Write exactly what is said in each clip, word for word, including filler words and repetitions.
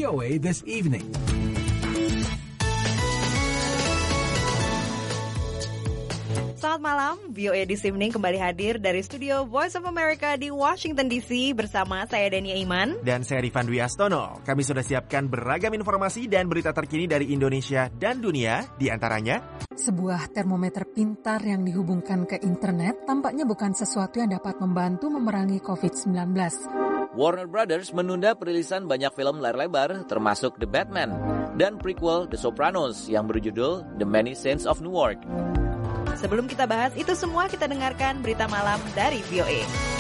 V O A This Evening. Selamat malam, V O A This Evening kembali hadir dari studio Voice of America di Washington D C bersama saya Dania Iman dan saya Rifan Dwi Astono. Kami sudah siapkan beragam informasi dan berita terkini dari Indonesia dan dunia, di antaranya sebuah termometer pintar yang dihubungkan ke internet tampaknya bukan sesuatu yang dapat membantu memerangi covid sembilan belas. Warner Brothers menunda perilisan banyak film layar lebar termasuk The Batman dan prequel The Sopranos yang berjudul The Many Saints of Newark. Sebelum kita bahas itu semua, kita dengarkan berita malam dari V O A.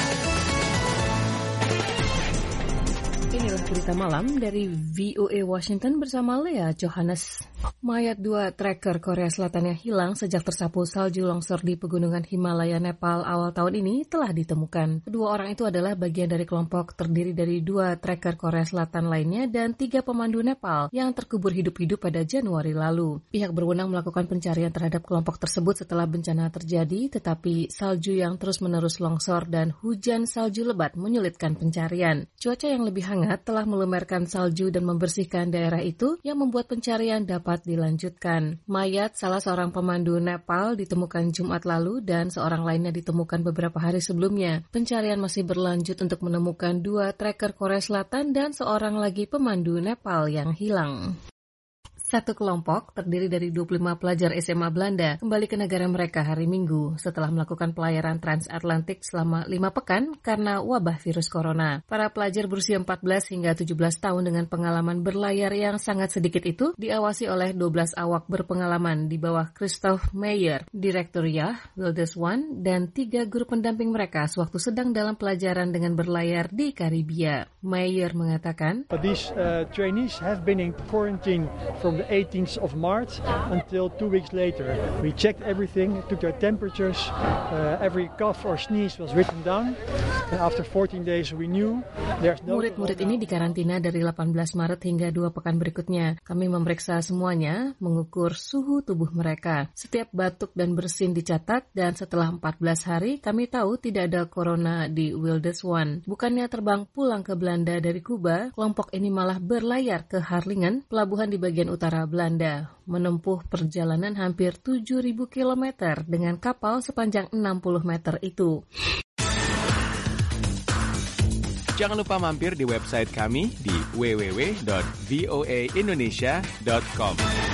Inilah berita malam dari V O A Washington bersama Lea Johannes. Mayat dua trekker Korea Selatan yang hilang sejak tersapu salju longsor di pegunungan Himalaya Nepal awal tahun ini telah ditemukan. Kedua orang itu adalah bagian dari kelompok terdiri dari dua trekker Korea Selatan lainnya dan tiga pemandu Nepal yang terkubur hidup-hidup pada Januari lalu. Pihak berwenang melakukan pencarian terhadap kelompok tersebut setelah bencana terjadi, tetapi salju yang terus-menerus longsor dan hujan salju lebat menyulitkan pencarian. Cuaca yang lebih hangat telah melemerkan salju dan membersihkan daerah itu yang membuat pencarian dapat dilanjutkan. Mayat salah seorang pemandu Nepal ditemukan Jumat lalu dan seorang lainnya ditemukan beberapa hari sebelumnya. Pencarian masih berlanjut untuk menemukan dua trekker Korea Selatan dan seorang lagi pemandu Nepal yang hilang. Satu kelompok terdiri dari dua puluh lima pelajar S M A Belanda kembali ke negara mereka hari Minggu setelah melakukan pelayaran transatlantik selama lima pekan karena wabah virus corona. Para pelajar berusia empat belas hingga tujuh belas tahun dengan pengalaman berlayar yang sangat sedikit itu diawasi oleh dua belas awak berpengalaman di bawah Christoph Meyer, Direktur Yah, Wildeswan, dan tiga guru pendamping mereka sewaktu sedang dalam pelajaran dengan berlayar di Karibia. Meyer mengatakan, But these uh, trainees have been in quarantine from the eighteenth of March until two weeks later. We checked everything, took their temperatures, uh, every cough or sneeze was written down, and after fourteen days we knew there's no... Murid-murid ini dikarantina dari delapan belas Maret hingga dua pekan berikutnya. Kami memeriksa semuanya, mengukur suhu tubuh mereka. Setiap batuk dan bersin dicatat, dan setelah empat belas hari kami tahu tidak ada corona di Wildeswan. Bukannya terbang pulang ke Belanda dari Kuba, kelompok ini malah berlayar ke Harlingen, pelabuhan di bagian utara Belanda, menempuh perjalanan hampir tujuh ribu kilometer dengan kapal sepanjang enam puluh meter itu. Jangan lupa mampir di website kami di w w w dot v o a indonesia dot com.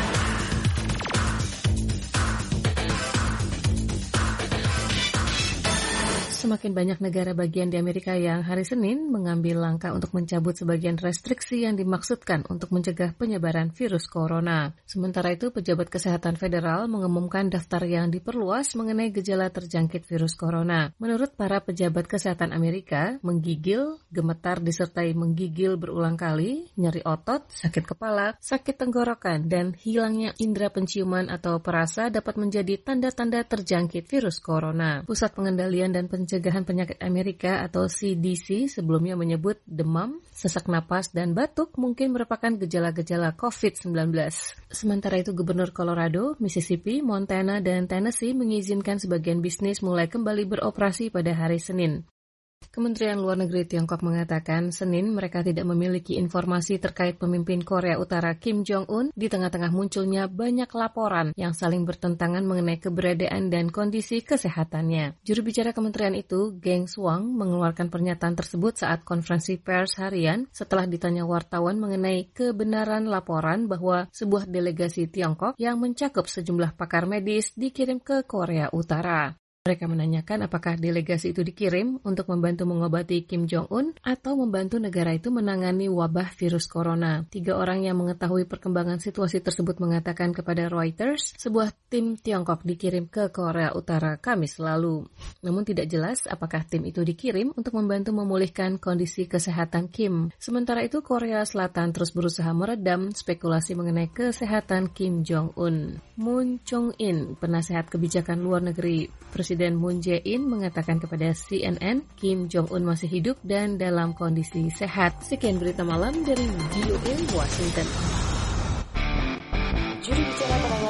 Semakin banyak negara bagian di Amerika yang hari Senin mengambil langkah untuk mencabut sebagian restriksi yang dimaksudkan untuk mencegah penyebaran virus corona. Sementara itu, pejabat kesehatan federal mengumumkan daftar yang diperluas mengenai gejala terjangkit virus corona. Menurut para pejabat kesehatan Amerika, menggigil, gemetar disertai menggigil berulang kali, nyeri otot, sakit kepala, sakit tenggorokan, dan hilangnya indera penciuman atau perasa dapat menjadi tanda-tanda terjangkit virus corona. Pusat Pengendalian dan Pencegahan Pencegahan Penyakit Amerika atau C D C sebelumnya menyebut demam, sesak napas, dan batuk mungkin merupakan gejala-gejala covid sembilan belas. Sementara itu, Gubernur Colorado, Mississippi, Montana, dan Tennessee mengizinkan sebagian bisnis mulai kembali beroperasi pada hari Senin. Kementerian Luar Negeri Tiongkok mengatakan Senin mereka tidak memiliki informasi terkait pemimpin Korea Utara Kim Jong-un di tengah-tengah munculnya banyak laporan yang saling bertentangan mengenai keberadaan dan kondisi kesehatannya. Juru bicara kementerian itu, Geng Shuang, mengeluarkan pernyataan tersebut saat konferensi pers harian setelah ditanya wartawan mengenai kebenaran laporan bahwa sebuah delegasi Tiongkok yang mencakup sejumlah pakar medis dikirim ke Korea Utara. Mereka menanyakan apakah delegasi itu dikirim untuk membantu mengobati Kim Jong-un atau membantu negara itu menangani wabah virus corona. Tiga orang yang mengetahui perkembangan situasi tersebut mengatakan kepada Reuters, sebuah tim Tiongkok dikirim ke Korea Utara Kamis lalu. Namun tidak jelas apakah tim itu dikirim untuk membantu memulihkan kondisi kesehatan Kim. Sementara itu, Korea Selatan terus berusaha meredam spekulasi mengenai kesehatan Kim Jong-un. Moon Chong-in, penasehat kebijakan luar negeri Presiden Moon Jae-in, mengatakan kepada C N N, Kim Jong-un masih hidup dan dalam kondisi sehat. Sekian berita malam dari V O A Washington. Juru bicara penanganan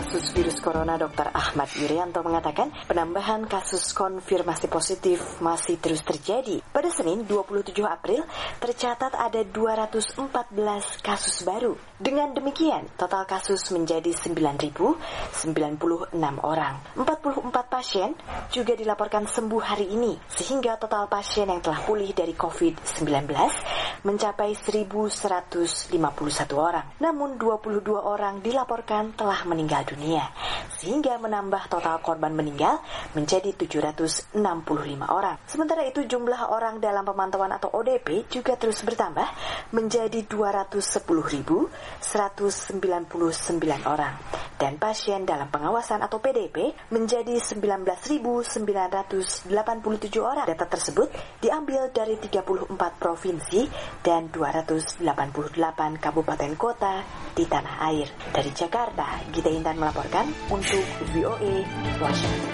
kasus virus corona, Doktor Ahmad Yuryanto mengatakan penambahan kasus konfirmasi positif masih terus terjadi. Pada Senin dua puluh tujuh April tercatat ada dua ratus empat belas kasus baru. Dengan demikian, total kasus menjadi sembilan ribu sembilan puluh enam orang. empat puluh empat pasien juga dilaporkan sembuh hari ini, sehingga total pasien yang telah pulih dari covid sembilan belas mencapai seribu seratus lima puluh satu orang. Namun dua puluh dua orang dilaporkan telah meninggal dunia, sehingga menambah total korban meninggal menjadi tujuh ratus enam puluh lima orang. Sementara itu jumlah orang dalam pemantauan atau O D P juga terus bertambah menjadi dua ratus sepuluh ribu seratus sembilan puluh sembilan orang. Dan pasien dalam pengawasan atau P D P menjadi sembilan belas ribu sembilan ratus delapan puluh tujuh orang. Data tersebut diambil dari tiga puluh empat provinsi dan dua ratus delapan puluh delapan kabupaten kota di tanah air. Dari Jakarta, Gita Intan melaporkan untuk V O A Washington.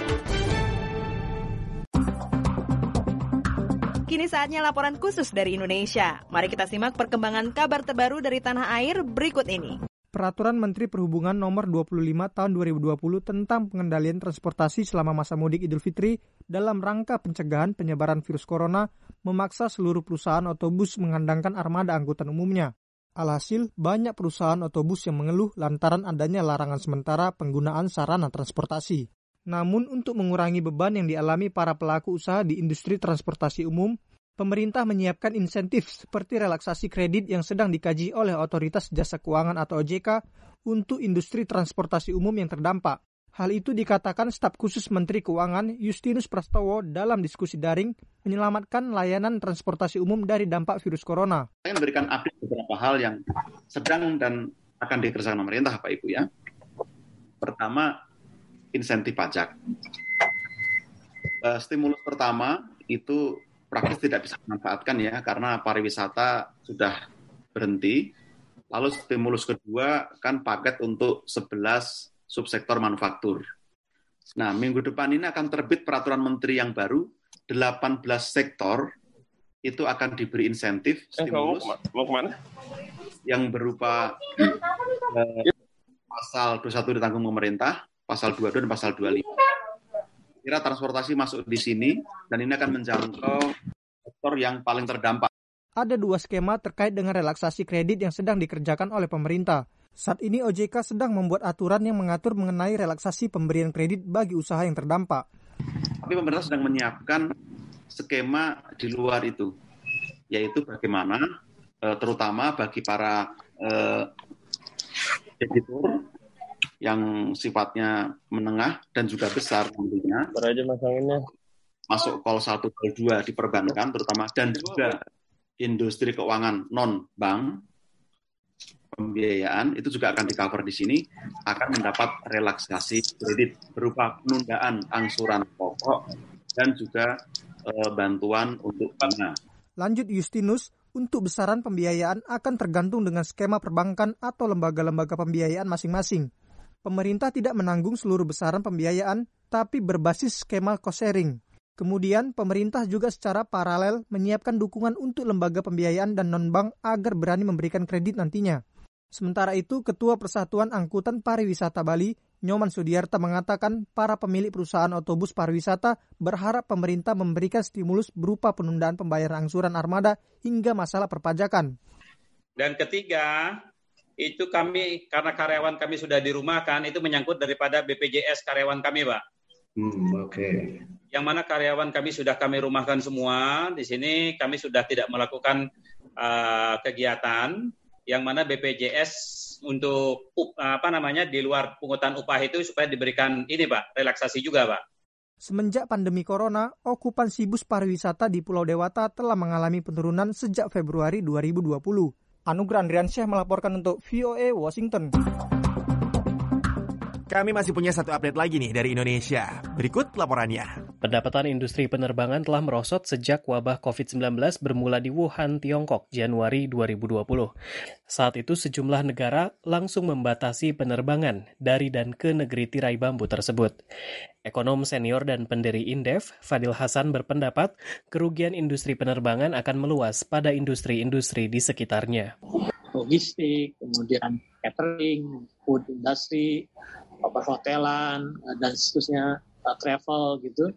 Kini saatnya laporan khusus dari Indonesia. Mari kita simak perkembangan kabar terbaru dari tanah air berikut ini. Peraturan Menteri Perhubungan nomor dua puluh lima tahun dua ribu dua puluh tentang pengendalian transportasi selama masa mudik Idul Fitri dalam rangka pencegahan penyebaran virus corona memaksa seluruh perusahaan otobus mengandangkan armada angkutan umumnya. Alhasil, banyak perusahaan otobus yang mengeluh lantaran adanya larangan sementara penggunaan sarana transportasi. Namun, untuk mengurangi beban yang dialami para pelaku usaha di industri transportasi umum, pemerintah menyiapkan insentif seperti relaksasi kredit yang sedang dikaji oleh Otoritas Jasa Keuangan atau O J K untuk industri transportasi umum yang terdampak. Hal itu dikatakan staf khusus Menteri Keuangan Justinus Prastowo dalam diskusi daring menyelamatkan layanan transportasi umum dari dampak virus corona. Saya memberikan update beberapa hal yang sedang dan akan dikerjakan pemerintah, Pak Ibu ya. Pertama, insentif pajak. Uh, stimulus pertama itu praktis tidak bisa dimanfaatkan ya karena pariwisata sudah berhenti. Lalu stimulus kedua kan paket untuk sebelas subsektor manufaktur. Nah, minggu depan ini akan terbit peraturan menteri yang baru, delapan belas sektor itu akan diberi insentif stimulus. Eh, mau kemana? Yang berupa eh, pasal dua puluh satu ditanggung pemerintah, pasal dua puluh dua dan pasal dua puluh lima. Kira transportasi masuk di sini dan ini akan menjangkau sektor yang paling terdampak. Ada dua skema terkait dengan relaksasi kredit yang sedang dikerjakan oleh pemerintah. Saat ini O J K sedang membuat aturan yang mengatur mengenai relaksasi pemberian kredit bagi usaha yang terdampak. Tapi pemerintah sedang menyiapkan skema di luar itu, yaitu bagaimana terutama bagi para debitur yang sifatnya menengah dan juga besar tentunya. Masuk call satu, call dua di perbankan terutama dan juga industri keuangan non-bank pembiayaan itu juga akan di-cover di sini, akan mendapat relaksasi kredit berupa penundaan angsuran pokok dan juga e, bantuan untuk dana. Lanjut Justinus, untuk besaran pembiayaan akan tergantung dengan skema perbankan atau lembaga-lembaga pembiayaan masing-masing. Pemerintah tidak menanggung seluruh besaran pembiayaan, tapi berbasis skema cost-sharing. Kemudian, pemerintah juga secara paralel menyiapkan dukungan untuk lembaga pembiayaan dan non-bank agar berani memberikan kredit nantinya. Sementara itu, Ketua Persatuan Angkutan Pariwisata Bali, Nyoman Sudiarta mengatakan para pemilik perusahaan otobus pariwisata berharap pemerintah memberikan stimulus berupa penundaan pembayaran angsuran armada hingga masalah perpajakan. Dan ketiga, itu kami, karena karyawan kami sudah dirumahkan, itu menyangkut daripada B P J S karyawan kami, Pak. Hmm, Oke. Okay. Yang mana karyawan kami sudah kami rumahkan semua, di sini kami sudah tidak melakukan uh, kegiatan, yang mana B P J S untuk apa namanya di luar pungutan upah itu supaya diberikan ini Pak, relaksasi juga Pak. Semenjak pandemi corona, okupansi bus pariwisata di Pulau Dewata telah mengalami penurunan sejak Februari dua ribu dua puluh. Anugrah Andriansyah melaporkan untuk V O A Washington. Kami masih punya satu update lagi nih dari Indonesia. Berikut laporannya. Pendapatan industri penerbangan telah merosot sejak wabah covid sembilan belas bermula di Wuhan, Tiongkok, Januari dua ribu dua puluh. Saat itu sejumlah negara langsung membatasi penerbangan dari dan ke negeri tirai bambu tersebut. Ekonom senior dan pendiri Indef, Fadil Hasan berpendapat kerugian industri penerbangan akan meluas pada industri-industri di sekitarnya. Logistik, kemudian catering, food industry, perhotelan dan seterusnya, travel gitu,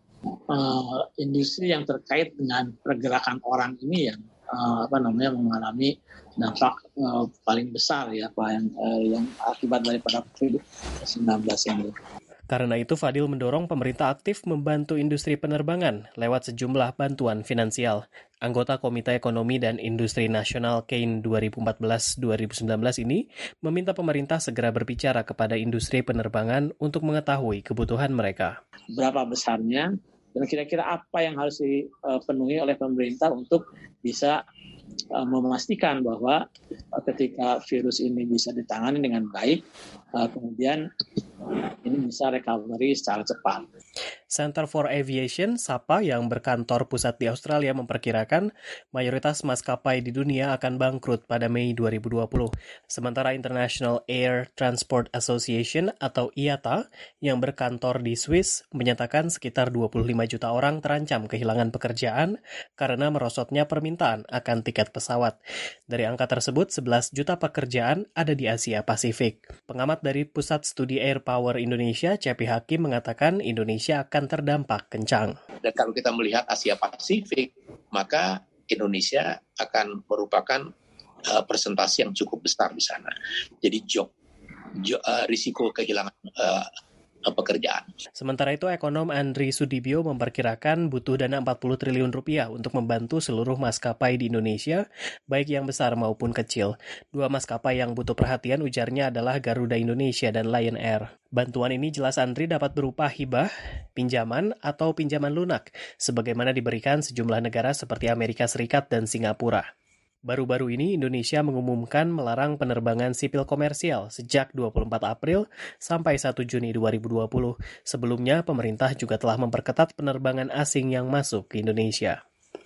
uh, industri yang terkait dengan pergerakan orang ini yang uh, apa namanya mengalami dampak uh, paling besar ya apa yang uh, yang akibat daripada covid sembilan belas ini. Karena itu, Fadil mendorong pemerintah aktif membantu industri penerbangan lewat sejumlah bantuan finansial. Anggota Komite Ekonomi dan Industri Nasional K A I N dua ribu empat belas sampai dua ribu sembilan belas ini meminta pemerintah segera berbicara kepada industri penerbangan untuk mengetahui kebutuhan mereka. Berapa besarnya dan kira-kira apa yang harus dipenuhi oleh pemerintah untuk bisa uh, memastikan bahwa uh, ketika virus ini bisa ditangani dengan baik, uh, kemudian ini bisa recovery secara cepat. Center for Aviation, S A P A, yang berkantor pusat di Australia memperkirakan mayoritas maskapai di dunia akan bangkrut pada Mei dua ribu dua puluh. Sementara International Air Transport Association atau I A T A yang berkantor di Swiss menyatakan sekitar dua puluh lima juta orang terancam kehilangan pekerjaan karena merosotnya permintaan akan tiket pesawat. Dari angka tersebut, sebelas juta pekerjaan ada di Asia Pasifik. Pengamat dari Pusat Studi Air Power Indonesia, Cepi Hakim, mengatakan Indonesia akan terdampak kencang. Dan kalau kita melihat Asia Pasifik, maka Indonesia akan merupakan uh, persentase yang cukup besar di sana. Jadi job, job uh, risiko kehilangan uh, pekerjaan. Sementara itu, ekonom Andri Sudibyo memperkirakan butuh dana empat puluh triliun rupiah untuk membantu seluruh maskapai di Indonesia, baik yang besar maupun kecil. Dua maskapai yang butuh perhatian ujarnya adalah Garuda Indonesia dan Lion Air. Bantuan ini jelas Andri dapat berupa hibah, pinjaman, atau pinjaman lunak, sebagaimana diberikan sejumlah negara seperti Amerika Serikat dan Singapura. Baru-baru ini Indonesia mengumumkan melarang penerbangan sipil komersial sejak dua puluh empat April sampai satu Juni dua ribu dua puluh. Sebelumnya, pemerintah juga telah memperketat penerbangan asing yang masuk ke Indonesia.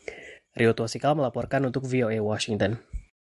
Rio Tuasikal melaporkan untuk V O A Washington.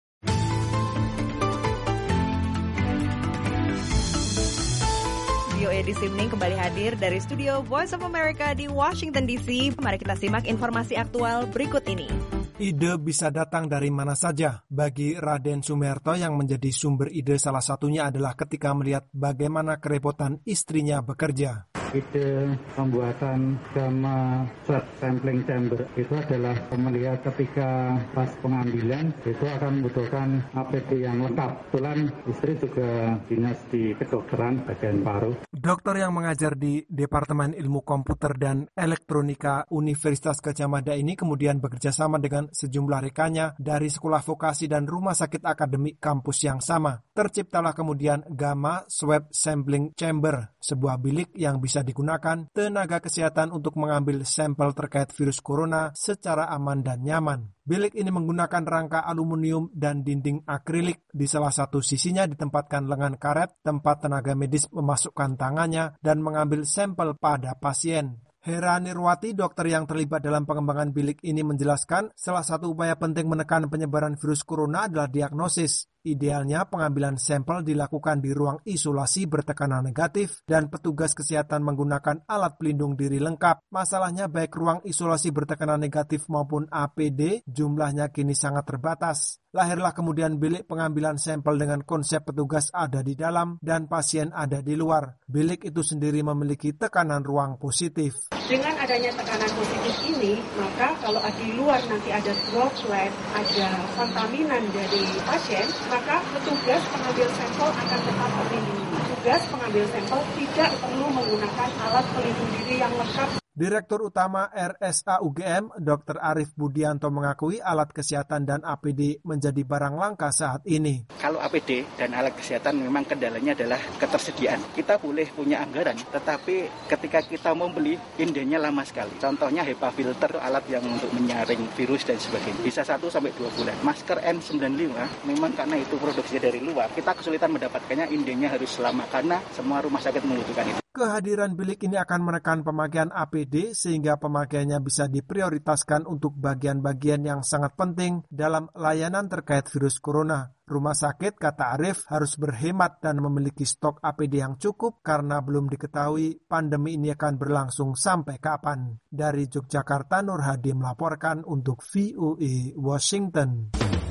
V O A This Evening kembali hadir dari studio Voice of America di Washington D C. Mari kita simak informasi aktual berikut ini. Ide bisa datang dari mana saja. Bagi Raden Sumerto yang menjadi sumber ide salah satunya adalah ketika melihat bagaimana kerepotan istrinya bekerja. Ide pembuatan gamma swab sampling chamber itu adalah melihat ketika pas pengambilan itu akan membutuhkan A P D yang lengkap. Kebetulan istri juga dinas di kedokteran bagian paru. Dokter yang mengajar di Departemen Ilmu Komputer dan Elektronika Universitas Gadjah Mada ini kemudian bekerja sama dengan sejumlah rekannya dari sekolah vokasi dan rumah sakit akademik kampus yang sama. Terciptalah kemudian Gamma Swab Sampling Chamber, sebuah bilik yang bisa digunakan tenaga kesehatan untuk mengambil sampel terkait virus corona secara aman dan nyaman. Bilik ini menggunakan rangka aluminium dan dinding akrilik. Di salah satu sisinya ditempatkan lengan karet, tempat tenaga medis memasukkan tangannya dan mengambil sampel pada pasien. Hera Nirwati, dokter yang terlibat dalam pengembangan bilik ini, menjelaskan salah satu upaya penting menekan penyebaran virus corona adalah diagnosis. Idealnya pengambilan sampel dilakukan di ruang isolasi bertekanan negatif dan petugas kesehatan menggunakan alat pelindung diri lengkap. Masalahnya baik ruang isolasi bertekanan negatif maupun A P D jumlahnya kini sangat terbatas. Lahirlah kemudian bilik pengambilan sampel dengan konsep petugas ada di dalam dan pasien ada di luar. Bilik itu sendiri memiliki tekanan ruang positif. Dengan adanya tekanan positif ini, maka kalau di luar nanti ada droplet, ada kontaminan dari pasien, maka petugas pengambil sampel akan tetap terlindungi. Petugas pengambil sampel tidak perlu menggunakan alat pelindung diri yang lengkap. Direktur Utama R S A U G M, Dokter Arif Budianto mengakui alat kesehatan dan A P D menjadi barang langka saat ini. Kalau A P D dan alat kesehatan memang kendalanya adalah ketersediaan. Kita boleh punya anggaran, tetapi ketika kita mau beli, indahnya lama sekali. Contohnya HEPA filter, alat yang untuk menyaring virus dan sebagainya. Bisa satu sampai dua bulan. Masker N sembilan puluh lima, memang karena itu produksinya dari luar, kita kesulitan mendapatkannya, indahnya harus lama karena semua rumah sakit membutuhkan itu. Kehadiran bilik ini akan menekan pemakaian A P D sehingga pemakaiannya bisa diprioritaskan untuk bagian-bagian yang sangat penting dalam layanan terkait virus corona. Rumah sakit, kata Arif, harus berhemat dan memiliki stok A P D yang cukup karena belum diketahui pandemi ini akan berlangsung sampai kapan. Dari Yogyakarta, Nur Hadi melaporkan untuk V O A Washington.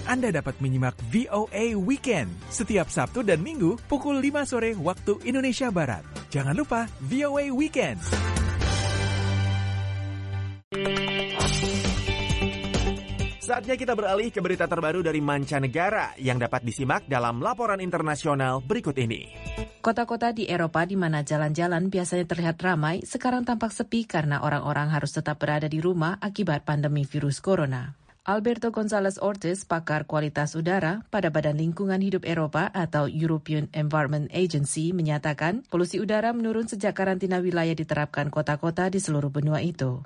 Anda dapat menyimak V O A Weekend setiap Sabtu dan Minggu pukul lima sore waktu Indonesia Barat. Jangan lupa V O A Weekend. Saatnya kita beralih ke berita terbaru dari mancanegara yang dapat disimak dalam laporan internasional berikut ini. Kota-kota di Eropa di mana jalan-jalan biasanya terlihat ramai, sekarang tampak sepi karena orang-orang harus tetap berada di rumah akibat pandemi virus corona. Alberto González Ortiz, pakar kualitas udara pada Badan Lingkungan Hidup Eropa atau European Environment Agency, menyatakan polusi udara menurun sejak karantina wilayah diterapkan kota-kota di seluruh benua itu.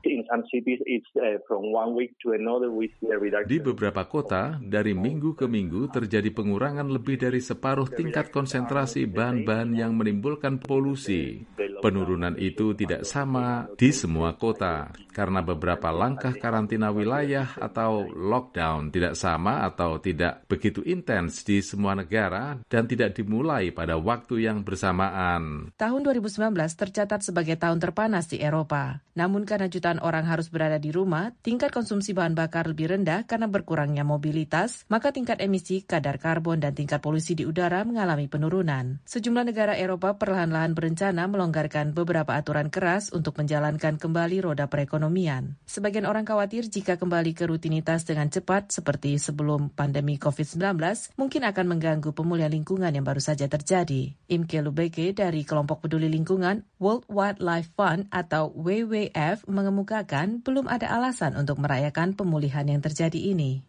Di beberapa kota, dari minggu ke minggu terjadi pengurangan lebih dari separuh tingkat konsentrasi bahan-bahan yang menimbulkan polusi. Penurunan itu tidak sama di semua kota, karena beberapa langkah karantina wilayah atau lockdown tidak sama atau tidak begitu intens di semua negara dan tidak dimulai pada waktu yang bersamaan. Tahun dua ribu sembilan belas tercatat sebagai tahun terpanas di Eropa. Namun karena jutaan orang harus berada di rumah, tingkat konsumsi bahan bakar lebih rendah karena berkurangnya mobilitas, maka tingkat emisi, kadar karbon, dan tingkat polusi di udara mengalami penurunan. Sejumlah negara Eropa perlahan-lahan berencana melonggarkan beberapa aturan keras untuk menjalankan kembali roda perekonomian. Sebagian orang khawatir jika kembali ke rutinitas dengan cepat seperti sebelum pandemi covid sembilan belas mungkin akan mengganggu pemulihan lingkungan yang baru saja terjadi. Imke Lubeke dari kelompok peduli lingkungan World Wildlife Fund atau W W F mengemukakan belum ada alasan untuk merayakan pemulihan yang terjadi ini.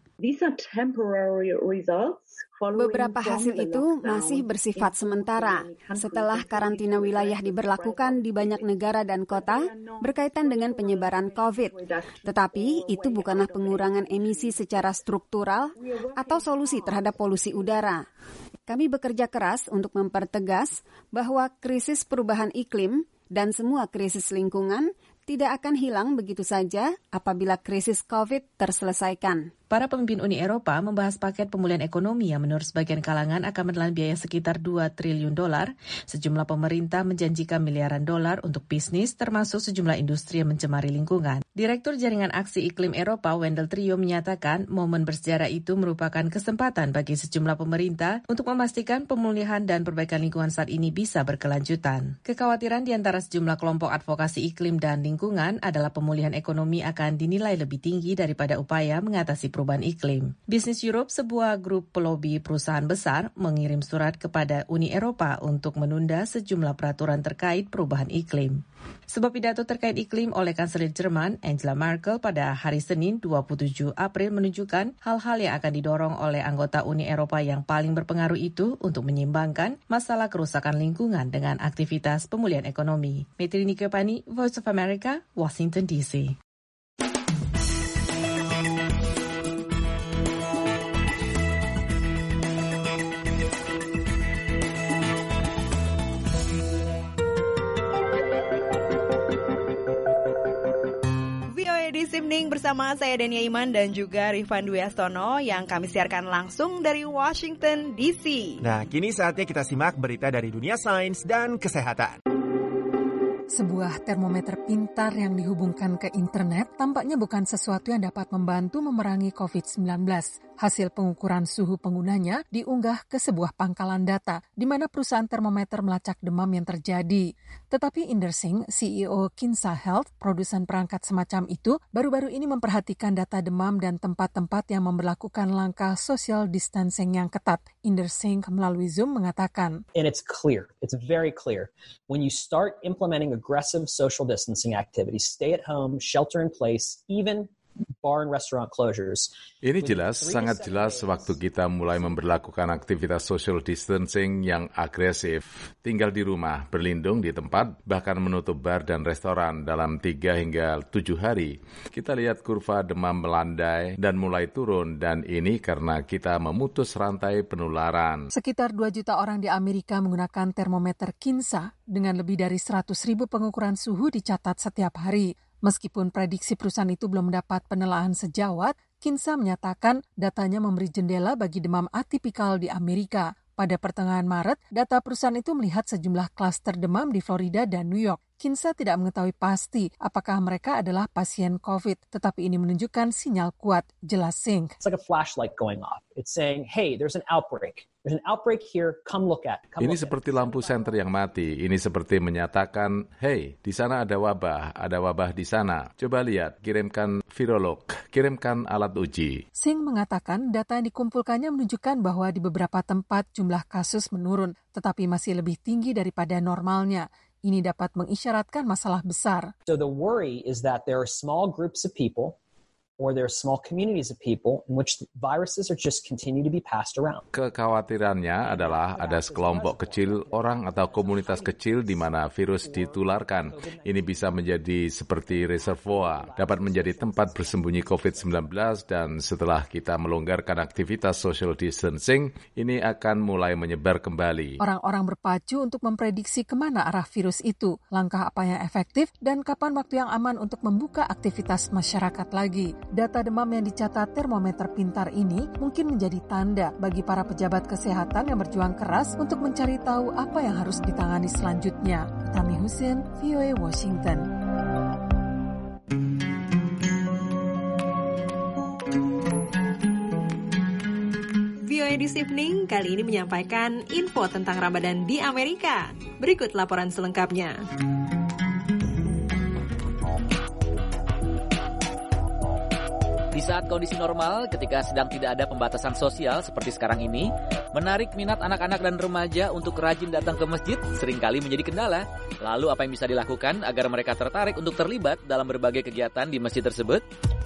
Beberapa hasil itu masih bersifat sementara setelah karantina wilayah diberlakukan di banyak negara dan kota berkaitan dengan penyebaran COVID. Tetapi itu bukanlah pengurangan emisi secara struktural atau solusi terhadap polusi udara. Kami bekerja keras untuk mempertegas bahwa krisis perubahan iklim dan semua krisis lingkungan tidak akan hilang begitu saja apabila krisis COVID terselesaikan. Para pemimpin Uni Eropa membahas paket pemulihan ekonomi yang menurut sebagian kalangan akan menelan biaya sekitar dua triliun dolar. Sejumlah pemerintah menjanjikan miliaran dolar untuk bisnis, termasuk sejumlah industri yang mencemari lingkungan. Direktur Jaringan Aksi Iklim Eropa, Wendel Trio, menyatakan momen bersejarah itu merupakan kesempatan bagi sejumlah pemerintah untuk memastikan pemulihan dan perbaikan lingkungan saat ini bisa berkelanjutan. Kekhawatiran di antara sejumlah kelompok advokasi iklim dan lingkungan adalah pemulihan ekonomi akan dinilai lebih tinggi daripada upaya mengatasi perubahan iklim. Business Europe, sebuah grup pelobi perusahaan besar, mengirim surat kepada Uni Eropa untuk menunda sejumlah peraturan terkait perubahan iklim. Sebuah pidato terkait iklim oleh Kanselir Jerman Angela Merkel pada hari Senin dua puluh tujuh April menunjukkan hal-hal yang akan didorong oleh anggota Uni Eropa yang paling berpengaruh itu untuk menyeimbangkan masalah kerusakan lingkungan dengan aktivitas pemulihan ekonomi. Metrini Kepani, Voice of America, Washington D C. Evening bersama saya Dania Iman dan juga Rifan Dwi Astono yang kami siarkan langsung dari Washington D C. Nah, kini saatnya kita simak berita dari dunia sains dan kesehatan. Sebuah termometer pintar yang dihubungkan ke internet tampaknya bukan sesuatu yang dapat membantu memerangi covid sembilan belas. Hasil pengukuran suhu penggunanya diunggah ke sebuah pangkalan data di mana perusahaan termometer melacak demam yang terjadi. Tetapi Inder Singh, C E O Kinsa Health, produsen perangkat semacam itu, baru-baru ini memperhatikan data demam dan tempat-tempat yang memberlakukan langkah social distancing yang ketat. Inder Singh melalui Zoom mengatakan, And it's clear, it's very clear. When you start implementing aggressive social distancing activities, stay at home, shelter in place, even bar and restaurant closures. Ini jelas, sangat jelas waktu kita mulai memberlakukan aktivitas social distancing yang agresif. Tinggal di rumah, berlindung di tempat, bahkan menutup bar dan restoran dalam tiga hingga tujuh hari. Kita lihat kurva demam melandai dan mulai turun, dan ini karena kita memutus rantai penularan. Sekitar dua juta orang di Amerika menggunakan termometer Kinsa dengan lebih dari seratus ribu pengukuran suhu dicatat setiap hari. Meskipun prediksi perusahaan itu belum mendapat penelaahan sejawat, Kinsa menyatakan datanya memberi jendela bagi demam atipikal di Amerika. Pada pertengahan Maret, data perusahaan itu melihat sejumlah klaster demam di Florida dan New York. Kinsa tidak mengetahui pasti apakah mereka adalah pasien COVID, tetapi ini menunjukkan sinyal kuat, jelas Singh. It's like a flashlight going off. It's saying, hey, there's an outbreak. There's an outbreak here, come look at. Come Ini look seperti at. lampu senter yang mati. Ini seperti menyatakan, hey, di sana ada wabah, ada wabah di sana. Coba lihat, kirimkan virolog, kirimkan alat uji. Singh mengatakan data yang dikumpulkannya menunjukkan bahwa di beberapa tempat jumlah kasus menurun, tetapi masih lebih tinggi daripada normalnya. Ini dapat mengisyaratkan masalah besar. So the worry is that there are small groups of people or there are small communities of people in which viruses are just continue to be passed around. Kekhawatirannya adalah ada sekelompok kecil orang atau komunitas kecil di mana virus ditularkan. Ini bisa menjadi seperti reservoir, dapat menjadi tempat bersembunyi covid sembilan belas dan setelah kita melonggarkan aktivitas social distancing, ini akan mulai menyebar kembali. Orang-orang berpacu untuk memprediksi kemana arah virus itu, langkah apa yang efektif, dan kapan waktu yang aman untuk membuka aktivitas masyarakat lagi. Data demam yang dicatat termometer pintar ini mungkin menjadi tanda bagi para pejabat kesehatan yang berjuang keras untuk mencari tahu apa yang harus ditangani selanjutnya. Tami Husin, V O A Washington. V O A This Evening kali ini menyampaikan info tentang Ramadan di Amerika. Berikut laporan selengkapnya. Di saat kondisi normal, ketika sedang tidak ada pembatasan sosial seperti sekarang ini, menarik minat anak-anak dan remaja untuk rajin datang ke masjid seringkali menjadi kendala. Lalu apa yang bisa dilakukan agar mereka tertarik untuk terlibat dalam berbagai kegiatan di masjid tersebut?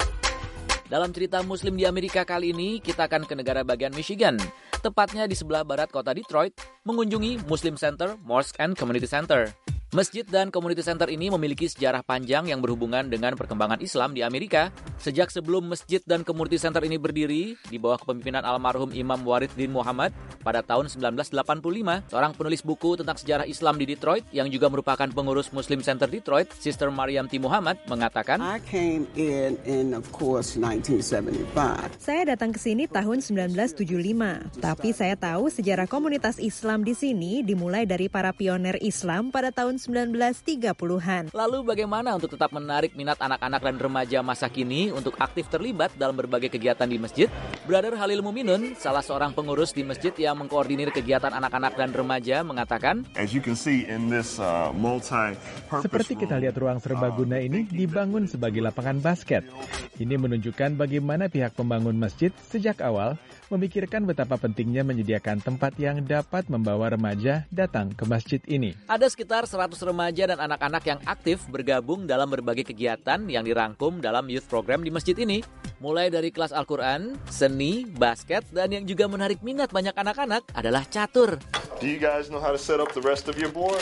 Dalam cerita Muslim di Amerika kali ini, kita akan ke negara bagian Michigan, tepatnya di sebelah barat kota Detroit, mengunjungi Muslim Center, Mosque and Community Center. Masjid dan community center ini memiliki sejarah panjang yang berhubungan dengan perkembangan Islam di Amerika. Sejak sebelum masjid dan community center ini berdiri, di bawah kepemimpinan almarhum Imam Waridin Muhammad pada tahun sembilan belas delapan puluh lima, seorang penulis buku tentang sejarah Islam di Detroit yang juga merupakan pengurus Muslim Center Detroit, Sister Maryam T. Muhammad, mengatakan, I came in in of course nineteen seventy-five. Saya datang ke sini tahun sembilan belas tujuh puluh lima, tapi saya tahu sejarah komunitas Islam di sini dimulai dari para pioner Islam pada tahun sembilan belas tiga puluhan. Lalu bagaimana untuk tetap menarik minat anak-anak dan remaja masa kini untuk aktif terlibat dalam berbagai kegiatan di masjid? Brother Halil Muminun, salah seorang pengurus di masjid yang mengkoordinir kegiatan anak-anak dan remaja, mengatakan, As you can see in this uh, multi Seperti kita lihat ruang serbaguna ini dibangun sebagai lapangan basket. Ini menunjukkan bagaimana pihak pembangun masjid sejak awal memikirkan betapa pentingnya menyediakan tempat yang dapat membawa remaja datang ke masjid ini. Ada sekitar seratus remaja dan anak-anak yang aktif bergabung dalam berbagai kegiatan yang dirangkum dalam youth program di masjid ini. Mulai dari kelas Al-Quran, seni, basket, dan yang juga menarik minat banyak anak-anak adalah catur. Do you guys know how to set up the rest of your board?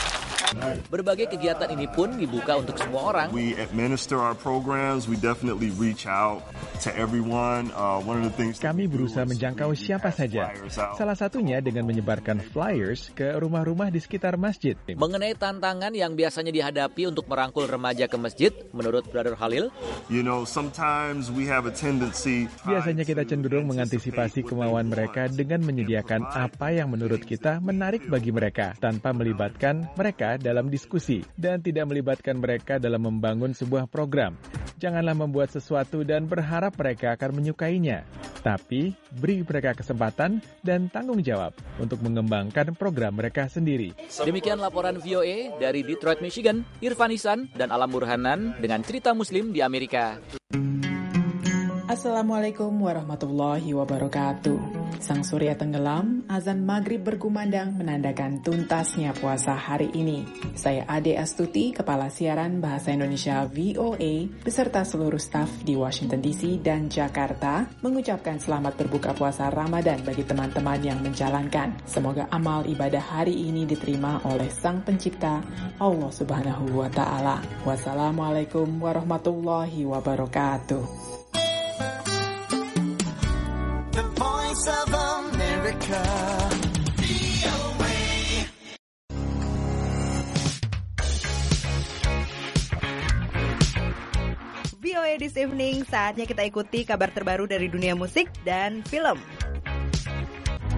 Berbagai kegiatan ini pun dibuka untuk semua orang. We administer our programs. We definitely reach out to everyone. Uh, one of the things Kami berusaha menjangkau siapa saja. Salah satunya dengan menyebarkan flyers ke rumah-rumah di sekitar masjid. Mengenai tantangan yang biasanya dihadapi untuk merangkul remaja ke masjid, menurut Brother Halil, You know, sometimes we have a tendency. Biasanya kita cenderung mengantisipasi kemauan mereka dengan menyediakan apa yang menurut kita menarik bagi mereka, tanpa melibatkan mereka dalam diskusi dan tidak melibatkan mereka dalam membangun sebuah program. Janganlah membuat sesuatu dan berharap mereka akan menyukainya, tapi beri mereka kesempatan dan tanggung jawab untuk mengembangkan program mereka sendiri. Demikian laporan V O A dari Detroit, Michigan, Irfan Ihsan dan Alam Burhanan dengan cerita Muslim di Amerika. Assalamualaikum warahmatullahi wabarakatuh. Sang surya tenggelam, azan maghrib berkumandang menandakan tuntasnya puasa hari ini. Saya Ade Astuti, Kepala Siaran Bahasa Indonesia V O A, beserta seluruh staf di Washington D C dan Jakarta, mengucapkan selamat berbuka puasa Ramadan bagi teman-teman yang menjalankan. Semoga amal ibadah hari ini diterima oleh Sang Pencipta, Allah Subhanahu wa Ta'ala. Wassalamualaikum warahmatullahi wabarakatuh. Of America. V O A This Evening, saatnya kita ikuti kabar terbaru dari dunia musik dan film.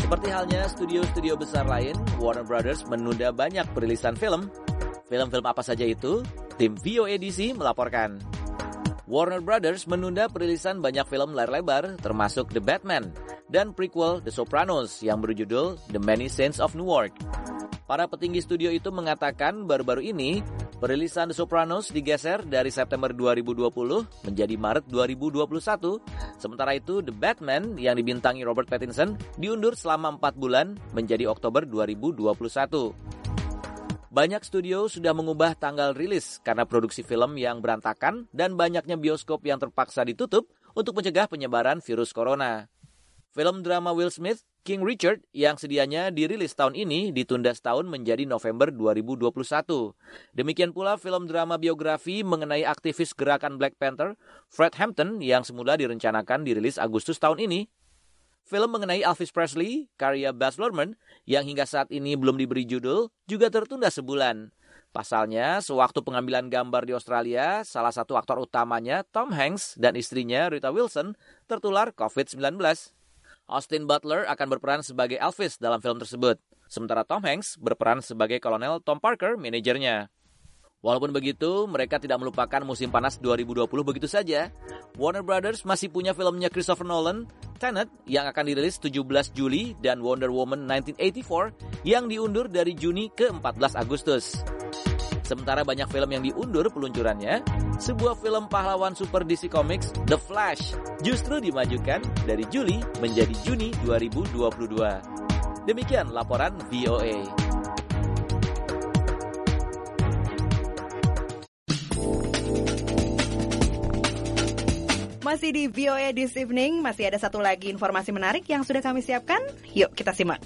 Seperti halnya studio-studio besar lain, Warner Brothers menunda banyak perilisan film. Film-film apa saja itu? Tim V O A D C melaporkan. Warner Brothers menunda perilisan banyak film layar lebar, termasuk The Batman dan prequel The Sopranos yang berjudul The Many Saints of Newark. Para petinggi studio itu mengatakan baru-baru ini, perilisan The Sopranos digeser dari September dua ribu dua puluh menjadi Maret dua ribu dua puluh satu. Sementara itu, The Batman yang dibintangi Robert Pattinson diundur selama empat bulan menjadi Oktober dua ribu dua puluh satu. Banyak studio sudah mengubah tanggal rilis karena produksi film yang berantakan dan banyaknya bioskop yang terpaksa ditutup untuk mencegah penyebaran virus corona. Film drama Will Smith, King Richard, yang sedianya dirilis tahun ini ditunda setahun menjadi November dua ribu dua puluh satu. Demikian pula film drama biografi mengenai aktivis gerakan Black Panther, Fred Hampton, yang semula direncanakan dirilis Agustus tahun ini. Film mengenai Elvis Presley, karya Baz Luhrmann, yang hingga saat ini belum diberi judul, juga tertunda sebulan. Pasalnya, sewaktu pengambilan gambar di Australia, salah satu aktor utamanya, Tom Hanks, dan istrinya, Rita Wilson, tertular covid sembilan belas. Austin Butler akan berperan sebagai Elvis dalam film tersebut, sementara Tom Hanks berperan sebagai Kolonel Tom Parker, manajernya. Walaupun begitu, mereka tidak melupakan musim panas dua ribu dua puluh begitu saja. Warner Brothers masih punya filmnya Christopher Nolan, Tenet, yang akan dirilis tujuh belas Juli, dan Wonder Woman seribu sembilan ratus delapan puluh empat yang diundur dari Juni ke empat belas Agustus. Sementara banyak film yang diundur peluncurannya, sebuah film pahlawan super D C Comics, The Flash, justru dimajukan dari Juli menjadi Juni dua ribu dua puluh dua. Demikian laporan V O A. Masih di V O A This Evening, masih ada satu lagi informasi menarik yang sudah kami siapkan. Yuk kita simak.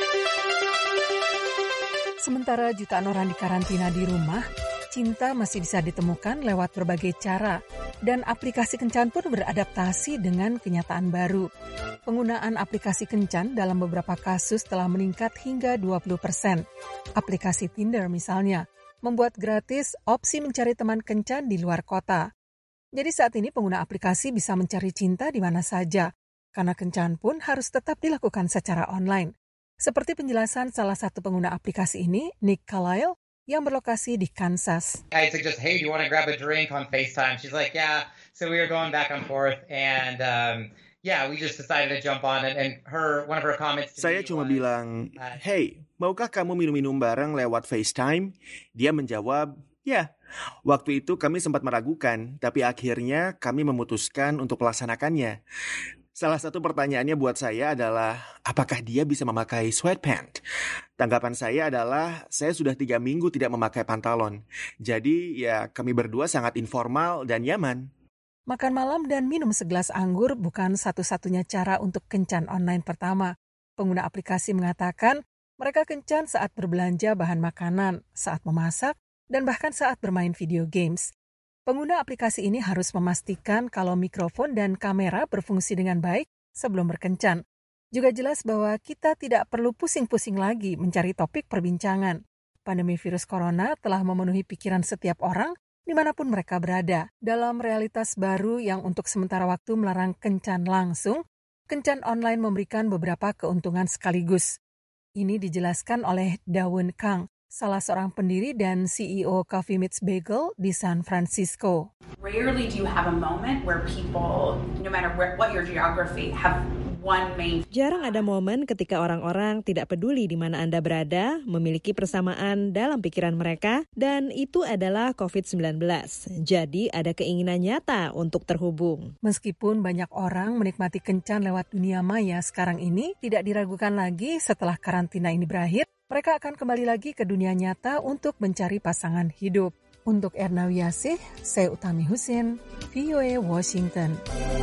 Sementara jutaan orang dikarantina di rumah, cinta masih bisa ditemukan lewat berbagai cara. Dan aplikasi kencan pun beradaptasi dengan kenyataan baru. Penggunaan aplikasi kencan dalam beberapa kasus telah meningkat hingga dua puluh persen. Aplikasi Tinder misalnya, membuat gratis opsi mencari teman kencan di luar kota. Jadi saat ini pengguna aplikasi bisa mencari cinta di mana saja, karena kencan pun harus tetap dilakukan secara online. Seperti penjelasan salah satu pengguna aplikasi ini, Nick Carlisle, yang berlokasi di Kansas. I suggest, hey, do you want to grab a drink on FaceTime? She's like, yeah. So we were going back and forth, and um, yeah, we just decided to jump on. And, and her, one of her comments. Saya cuma was, bilang, hey, maukah kamu minum-minum bareng lewat FaceTime? Dia menjawab, ya. Waktu itu kami sempat meragukan, tapi akhirnya kami memutuskan untuk melaksanakannya. Salah satu pertanyaannya buat saya adalah, apakah dia bisa memakai sweatpants? Tanggapan saya adalah, saya sudah tiga minggu tidak memakai pantalon. Jadi ya kami berdua sangat informal dan nyaman. Makan malam dan minum segelas anggur bukan satu-satunya cara untuk kencan online pertama. Pengguna aplikasi mengatakan, mereka kencan saat berbelanja bahan makanan, saat memasak, dan bahkan saat bermain video games. Pengguna aplikasi ini harus memastikan kalau mikrofon dan kamera berfungsi dengan baik sebelum berkencan. Juga jelas bahwa kita tidak perlu pusing-pusing lagi mencari topik perbincangan. Pandemi virus corona telah memenuhi pikiran setiap orang dimanapun mereka berada. Dalam realitas baru yang untuk sementara waktu melarang kencan langsung, kencan online memberikan beberapa keuntungan sekaligus. Ini dijelaskan oleh Daewon Kang, salah seorang pendiri dan C E O Coffee Meets Bagel di San Francisco. Rarely do you have a moment where people, no matter where, what your geography, have one main. Jarang ada momen ketika orang-orang tidak peduli di mana Anda berada, memiliki persamaan dalam pikiran mereka, dan itu adalah covid sembilan belas. Jadi ada keinginan nyata untuk terhubung. Meskipun banyak orang menikmati kencan lewat dunia maya sekarang ini, tidak diragukan lagi setelah karantina ini berakhir, mereka akan kembali lagi ke dunia nyata untuk mencari pasangan hidup. Untuk Erna Wiyasih, saya Utami Husin, V O A Washington.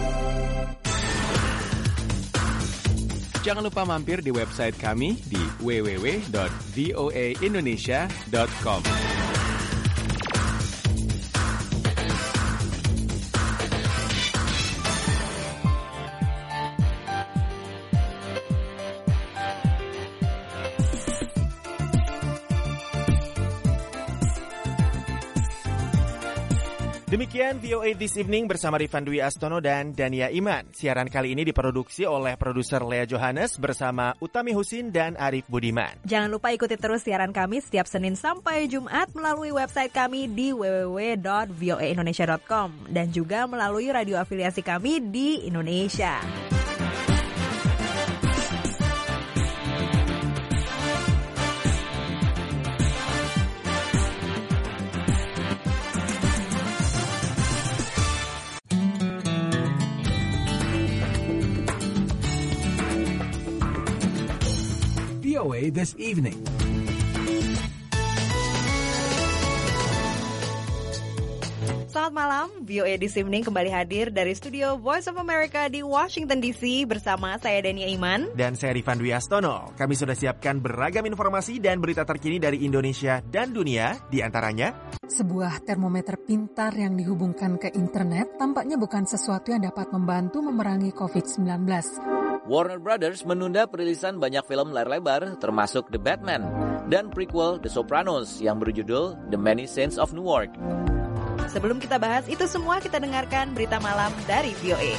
Jangan lupa mampir di website kami di w w w dot v o a indonesia dot com. Demikian V O A This Evening bersama Rifan Dwi Astono dan Dania Iman. Siaran kali ini diproduksi oleh produser Lea Johannes bersama Utami Husin dan Arif Budiman. Jangan lupa ikuti terus siaran kami setiap Senin sampai Jumat melalui website kami di w w w dot v o a indonesia dot com dan juga melalui radio afiliasi kami di Indonesia. V O A This Evening. Selamat malam, V O A This Evening kembali hadir dari studio Voice of America di Washington D C bersama saya Dania Iman dan saya Rifan Dwi Astono. Kami sudah siapkan beragam informasi dan berita terkini dari Indonesia dan dunia, di antaranya sebuah termometer pintar yang dihubungkan ke internet tampaknya bukan sesuatu yang dapat membantu memerangi covid sembilan belas. Warner Brothers menunda perilisan banyak film layar lebar termasuk The Batman dan prequel The Sopranos yang berjudul The Many Saints of Newark. Sebelum kita bahas itu semua, kita dengarkan berita malam dari V O A.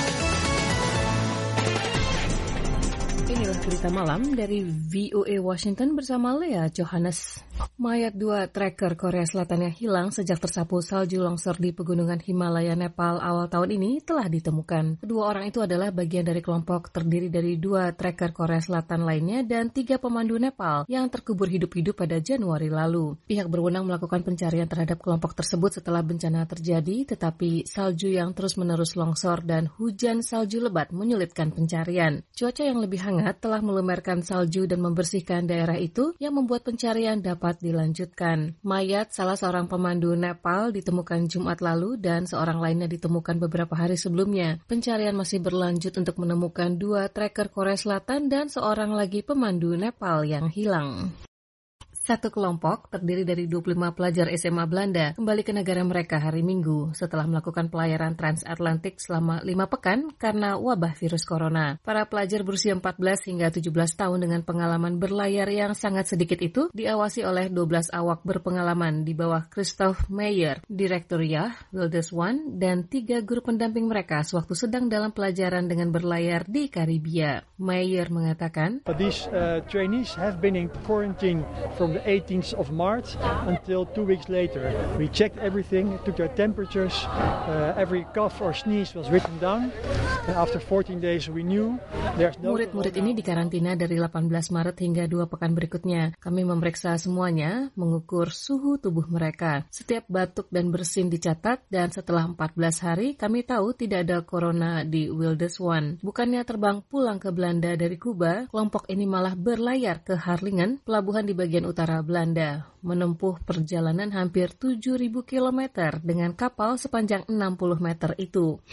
Inilah berita malam dari V O A Washington bersama Lea Johannes. Mayat dua trekker Korea Selatan yang hilang sejak tersapu salju longsor di pegunungan Himalaya Nepal awal tahun ini telah ditemukan. Kedua orang itu adalah bagian dari kelompok terdiri dari dua trekker Korea Selatan lainnya dan tiga pemandu Nepal yang terkubur hidup-hidup pada Januari lalu. Pihak berwenang melakukan pencarian terhadap kelompok tersebut setelah bencana terjadi, tetapi salju yang terus-menerus longsor dan hujan salju lebat menyulitkan pencarian. Cuaca yang lebih hangat telah melumerkan salju dan membersihkan daerah itu yang membuat pencarian dapat dilanjutkan. Mayat salah seorang pemandu Nepal ditemukan Jumat lalu dan seorang lainnya ditemukan beberapa hari sebelumnya. Pencarian masih berlanjut untuk menemukan dua trekker Korea Selatan dan seorang lagi pemandu Nepal yang hilang. Satu kelompok terdiri dari dua puluh lima pelajar S M A Belanda kembali ke negara mereka hari Minggu setelah melakukan pelayaran transatlantik selama lima pekan karena wabah virus corona. Para pelajar berusia empat belas hingga tujuh belas tahun dengan pengalaman berlayar yang sangat sedikit itu diawasi oleh dua belas awak berpengalaman di bawah Christoph Meyer, Direktur Yah, Wildeswan, dan tiga guru pendamping mereka sewaktu sedang dalam pelajaran dengan berlayar di Karibia. Meyer mengatakan, These uh, trainees have been in quarantine from the eighteenth of March until two weeks later. We checked everything, took their temperatures, uh, every cough or sneeze was written down, and after fourteen days we knew there's no... Murid-murid ini dikarantina dari delapan belas Maret hingga dua pekan berikutnya. Kami memeriksa semuanya, mengukur suhu tubuh mereka. Setiap batuk dan bersin dicatat, dan setelah empat belas hari kami tahu tidak ada corona di Wildeswan. Bukannya terbang pulang ke Belanda dari Kuba, kelompok ini malah berlayar ke Harlingen, pelabuhan di bagian utara Belanda, menempuh perjalanan hampir tujuh ribu kilometer dengan kapal sepanjang enam puluh meter itu.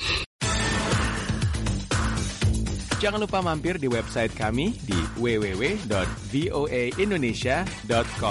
Jangan lupa mampir di website kami di w w w dot v o a indonesia dot com.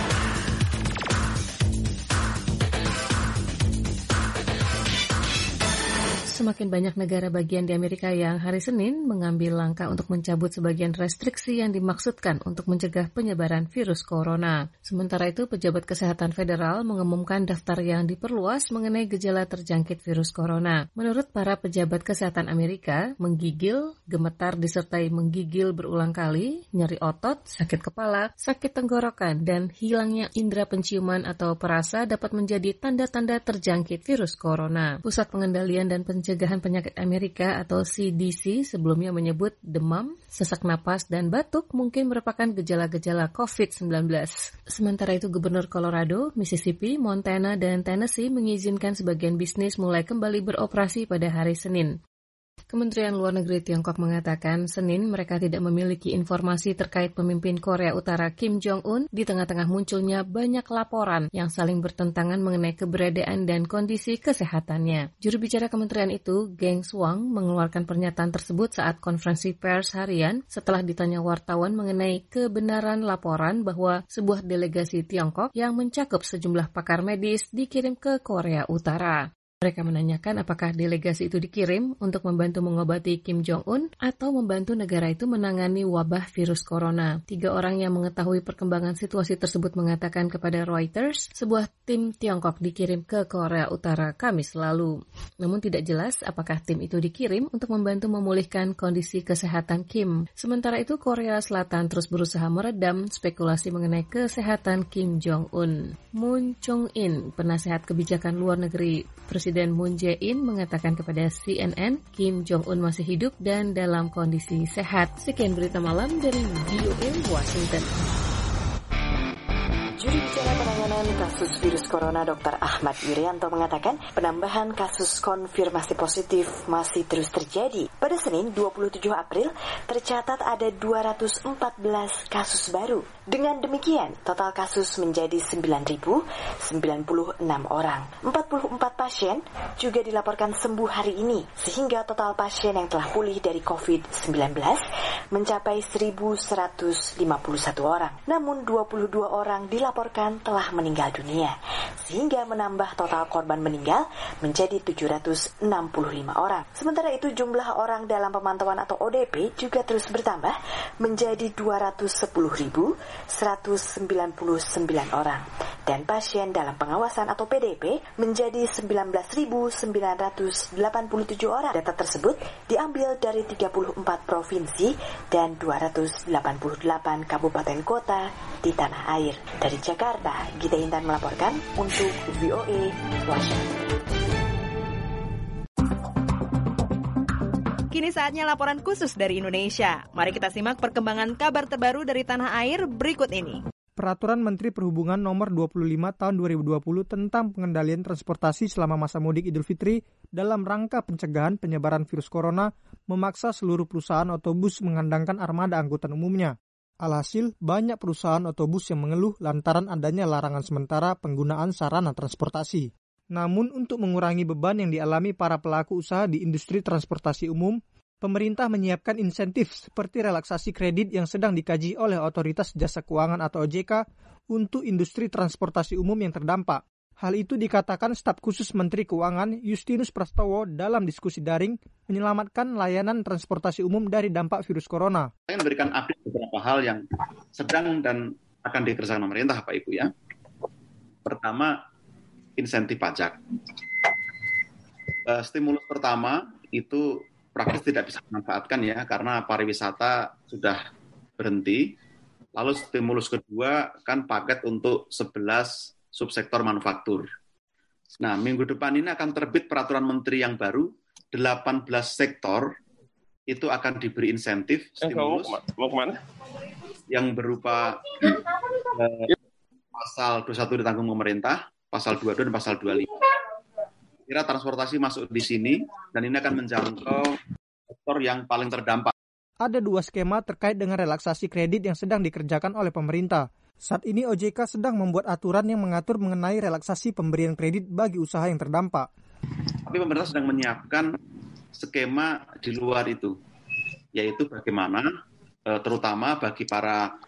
Semakin banyak negara bagian di Amerika yang hari Senin mengambil langkah untuk mencabut sebagian restriksi yang dimaksudkan untuk mencegah penyebaran virus corona. Sementara itu, pejabat kesehatan federal mengumumkan daftar yang diperluas mengenai gejala terjangkit virus corona. Menurut para pejabat kesehatan Amerika, menggigil, gemetar disertai menggigil berulang kali, nyeri otot, sakit kepala, sakit tenggorokan, dan hilangnya indera penciuman atau perasa dapat menjadi tanda-tanda terjangkit virus corona. Pusat Pengendalian dan Pencegahan Pencegahan Penyakit Amerika atau C D C sebelumnya menyebut demam, sesak napas, dan batuk mungkin merupakan gejala-gejala covid sembilan belas. Sementara itu, Gubernur Colorado, Mississippi, Montana, dan Tennessee mengizinkan sebagian bisnis mulai kembali beroperasi pada hari Senin. Kementerian Luar Negeri Tiongkok mengatakan Senin mereka tidak memiliki informasi terkait pemimpin Korea Utara Kim Jong-un di tengah-tengah munculnya banyak laporan yang saling bertentangan mengenai keberadaan dan kondisi kesehatannya. Juru bicara kementerian itu, Geng Shuang, mengeluarkan pernyataan tersebut saat konferensi pers harian setelah ditanya wartawan mengenai kebenaran laporan bahwa sebuah delegasi Tiongkok yang mencakup sejumlah pakar medis dikirim ke Korea Utara. Mereka menanyakan apakah delegasi itu dikirim untuk membantu mengobati Kim Jong-un atau membantu negara itu menangani wabah virus corona. Tiga orang yang mengetahui perkembangan situasi tersebut mengatakan kepada Reuters, sebuah tim Tiongkok dikirim ke Korea Utara Kamis lalu. Namun tidak jelas apakah tim itu dikirim untuk membantu memulihkan kondisi kesehatan Kim. Sementara itu, Korea Selatan terus berusaha meredam spekulasi mengenai kesehatan Kim Jong-un. Moon Chong-in, penasehat kebijakan luar negeri Presiden Moon Jae-in, mengatakan kepada C N N, Kim Jong-un masih hidup dan dalam kondisi sehat. Sekian berita malam dari V O A Washington. Juru bicara penanganan kasus virus corona Doktor Ahmad Yuryanto mengatakan penambahan kasus konfirmasi positif masih terus terjadi. Pada Senin dua puluh tujuh April tercatat ada dua ratus empat belas kasus baru. Dengan demikian total kasus menjadi sembilan ribu sembilan puluh enam orang. empat puluh empat pasien juga dilaporkan sembuh hari ini sehingga total pasien yang telah pulih dari covid sembilan belas mencapai seribu seratus lima puluh satu orang. Namun dua puluh dua orang dilaporkan dilaporkan telah meninggal dunia, sehingga menambah total korban meninggal menjadi tujuh ratus enam puluh lima orang. Sementara itu jumlah orang dalam pemantauan atau O D P juga terus bertambah menjadi dua ratus sepuluh ribu seratus sembilan puluh sembilan orang. Dan pasien dalam pengawasan atau P D P menjadi sembilan belas ribu sembilan ratus delapan puluh tujuh orang. Data tersebut diambil dari tiga puluh empat provinsi dan dua ratus delapan puluh delapan kabupaten kota di tanah air. Dari Jakarta, Gita Intan melaporkan untuk V O A Washington. Kini saatnya laporan khusus dari Indonesia. Mari kita simak perkembangan kabar terbaru dari tanah air berikut ini. Peraturan Menteri Perhubungan nomor dua puluh lima tahun dua ribu dua puluh tentang pengendalian transportasi selama masa mudik Idul Fitri dalam rangka pencegahan penyebaran virus corona memaksa seluruh perusahaan otobus mengandangkan armada angkutan umumnya. Alhasil, banyak perusahaan otobus yang mengeluh lantaran adanya larangan sementara penggunaan sarana transportasi. Namun, untuk mengurangi beban yang dialami para pelaku usaha di industri transportasi umum, pemerintah menyiapkan insentif seperti relaksasi kredit yang sedang dikaji oleh Otoritas Jasa Keuangan atau O J K untuk industri transportasi umum yang terdampak. Hal itu dikatakan staf khusus Menteri Keuangan Justinus Prastowo dalam diskusi daring menyelamatkan layanan transportasi umum dari dampak virus corona. Saya memberikan update beberapa hal yang sedang dan akan dikerjakan pemerintah, Pak Ibu ya. Pertama, insentif pajak. Uh, stimulus pertama itu praktis tidak bisa dimanfaatkan ya karena pariwisata sudah berhenti. Lalu stimulus kedua kan paket untuk sebelas subsektor manufaktur. Nah, minggu depan ini akan terbit peraturan menteri yang baru, delapan belas sektor itu akan diberi insentif stimulus. Eh, mau, mau kemana? Yang berupa eh, pasal dua puluh satu ditanggung pemerintah, pasal dua puluh dua dan pasal dua puluh lima. Kira transportasi masuk di sini dan ini akan menjangkau sektor yang paling terdampak. Ada dua skema terkait dengan relaksasi kredit yang sedang dikerjakan oleh pemerintah. Saat ini O J K sedang membuat aturan yang mengatur mengenai relaksasi pemberian kredit bagi usaha yang terdampak. Tapi pemerintah sedang menyiapkan skema di luar itu, yaitu bagaimana terutama bagi para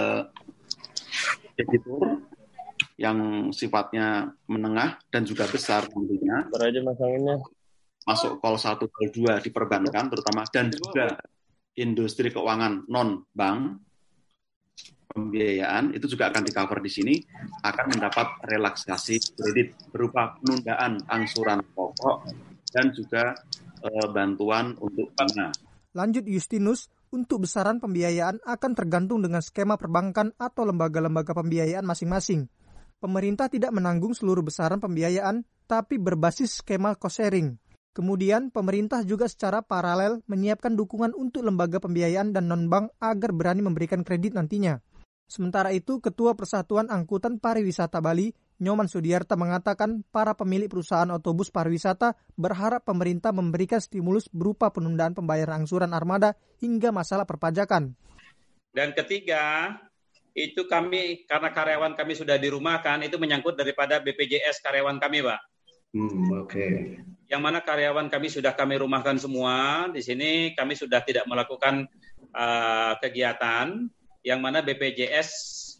debitur yang sifatnya menengah dan juga besar tentunya. Masuk call satu, call dua di perbankan terutama dan juga industri keuangan non-bank pembiayaan itu juga akan di-cover di sini, akan mendapat relaksasi kredit berupa penundaan angsuran pokok dan juga e, bantuan untuk bunga. Lanjut Justinus, untuk besaran pembiayaan akan tergantung dengan skema perbankan atau lembaga-lembaga pembiayaan masing-masing. Pemerintah tidak menanggung seluruh besaran pembiayaan, tapi berbasis skema cost-sharing. Kemudian, pemerintah juga secara paralel menyiapkan dukungan untuk lembaga pembiayaan dan non-bank agar berani memberikan kredit nantinya. Sementara itu, Ketua Persatuan Angkutan Pariwisata Bali, Nyoman Sudiarta mengatakan para pemilik perusahaan otobus pariwisata berharap pemerintah memberikan stimulus berupa penundaan pembayaran angsuran armada hingga masalah perpajakan. Dan ketiga, itu kami, karena karyawan kami sudah dirumahkan, itu menyangkut daripada B P J S karyawan kami, Pak. Hmm, oke. Okay. Yang mana karyawan kami sudah kami rumahkan semua, di sini kami sudah tidak melakukan uh, kegiatan, yang mana B P J S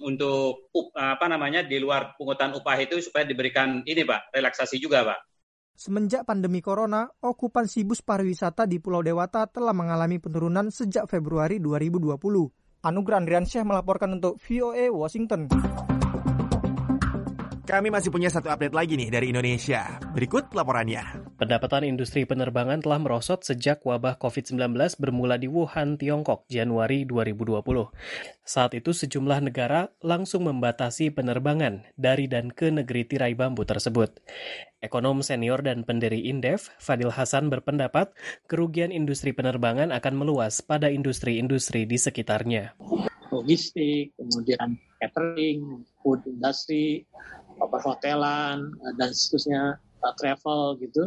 untuk up, apa namanya di luar pungutan upah itu supaya diberikan ini Pak, relaksasi juga Pak. Semenjak pandemi corona, okupansi bus pariwisata di Pulau Dewata telah mengalami penurunan sejak Februari dua ribu dua puluh. Anugrah Andriansyah melaporkan untuk V O A Washington. Kami masih punya satu update lagi nih dari Indonesia. Berikut laporannya. Pendapatan industri penerbangan telah merosot sejak wabah covid sembilan belas bermula di Wuhan, Tiongkok, Januari dua ribu dua puluh. Saat itu sejumlah negara langsung membatasi penerbangan dari dan ke negeri tirai bambu tersebut. Ekonom senior dan pendiri Indef, Fadil Hasan berpendapat kerugian industri penerbangan akan meluas pada industri-industri di sekitarnya. Logistik, kemudian catering, food industry, perhotelan, dan seterusnya, travel gitu.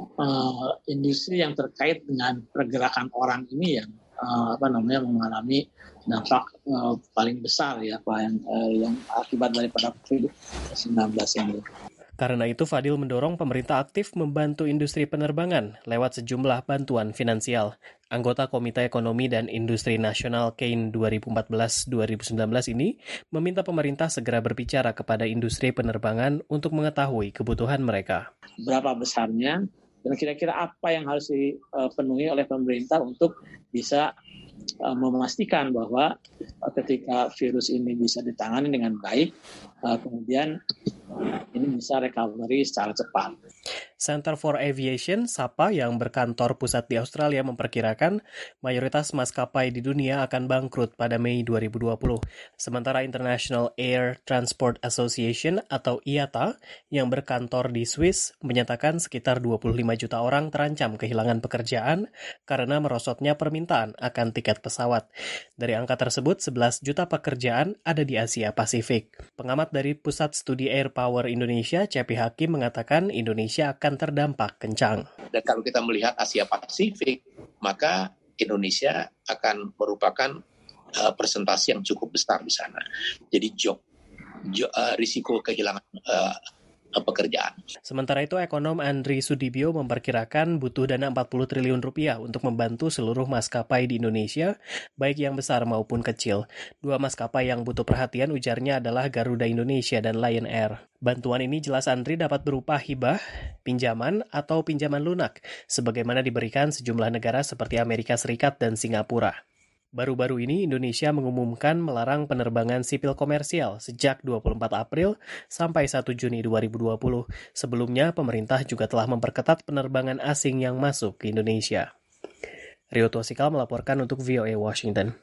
Uh, industri yang terkait dengan pergerakan orang ini yang uh, apa namanya mengalami dampak uh, paling besar ya apa yang uh, yang akibat daripada covid sembilan belas ini. Karena itu, Fadil mendorong pemerintah aktif membantu industri penerbangan lewat sejumlah bantuan finansial. Anggota Komite Ekonomi dan Industri Nasional Kain dua ribu empat belas sampai dua ribu sembilan belas ini meminta pemerintah segera berbicara kepada industri penerbangan untuk mengetahui kebutuhan mereka. Berapa besarnya dan kira-kira apa yang harus dipenuhi oleh pemerintah untuk bisa uh, memastikan bahwa uh, ketika virus ini bisa ditangani dengan baik, uh, kemudian ini bisa recovery secara cepat. Center for Aviation, SAPA, yang berkantor pusat di Australia memperkirakan mayoritas maskapai di dunia akan bangkrut pada Mei dua ribu dua puluh. Sementara International Air Transport Association atau I A T A yang berkantor di Swiss menyatakan sekitar dua puluh lima juta orang terancam kehilangan pekerjaan karena merosotnya permintaan akan tiket pesawat. Dari angka tersebut, sebelas juta pekerjaan ada di Asia Pasifik. Pengamat dari Pusat Studi Air Power Indonesia, Cepi Hakim, mengatakan Indonesia akan terdampak kencang. Dan kalau kita melihat Asia Pasifik, maka Indonesia akan merupakan uh, presentasi yang cukup besar di sana. Jadi job, job uh, risiko kehilangan uh, pekerjaan. Sementara itu, ekonom Andri Sudibyo memperkirakan butuh dana empat puluh triliun rupiah untuk membantu seluruh maskapai di Indonesia, baik yang besar maupun kecil. Dua maskapai yang butuh perhatian ujarnya adalah Garuda Indonesia dan Lion Air. Bantuan ini jelas Andri dapat berupa hibah, pinjaman, atau pinjaman lunak, sebagaimana diberikan sejumlah negara seperti Amerika Serikat dan Singapura. Baru-baru ini Indonesia mengumumkan melarang penerbangan sipil komersial sejak dua puluh empat April sampai satu Juni dua ribu dua puluh. Sebelumnya, pemerintah juga telah memperketat penerbangan asing yang masuk ke Indonesia. Rio Tuasikal melaporkan untuk V O A Washington.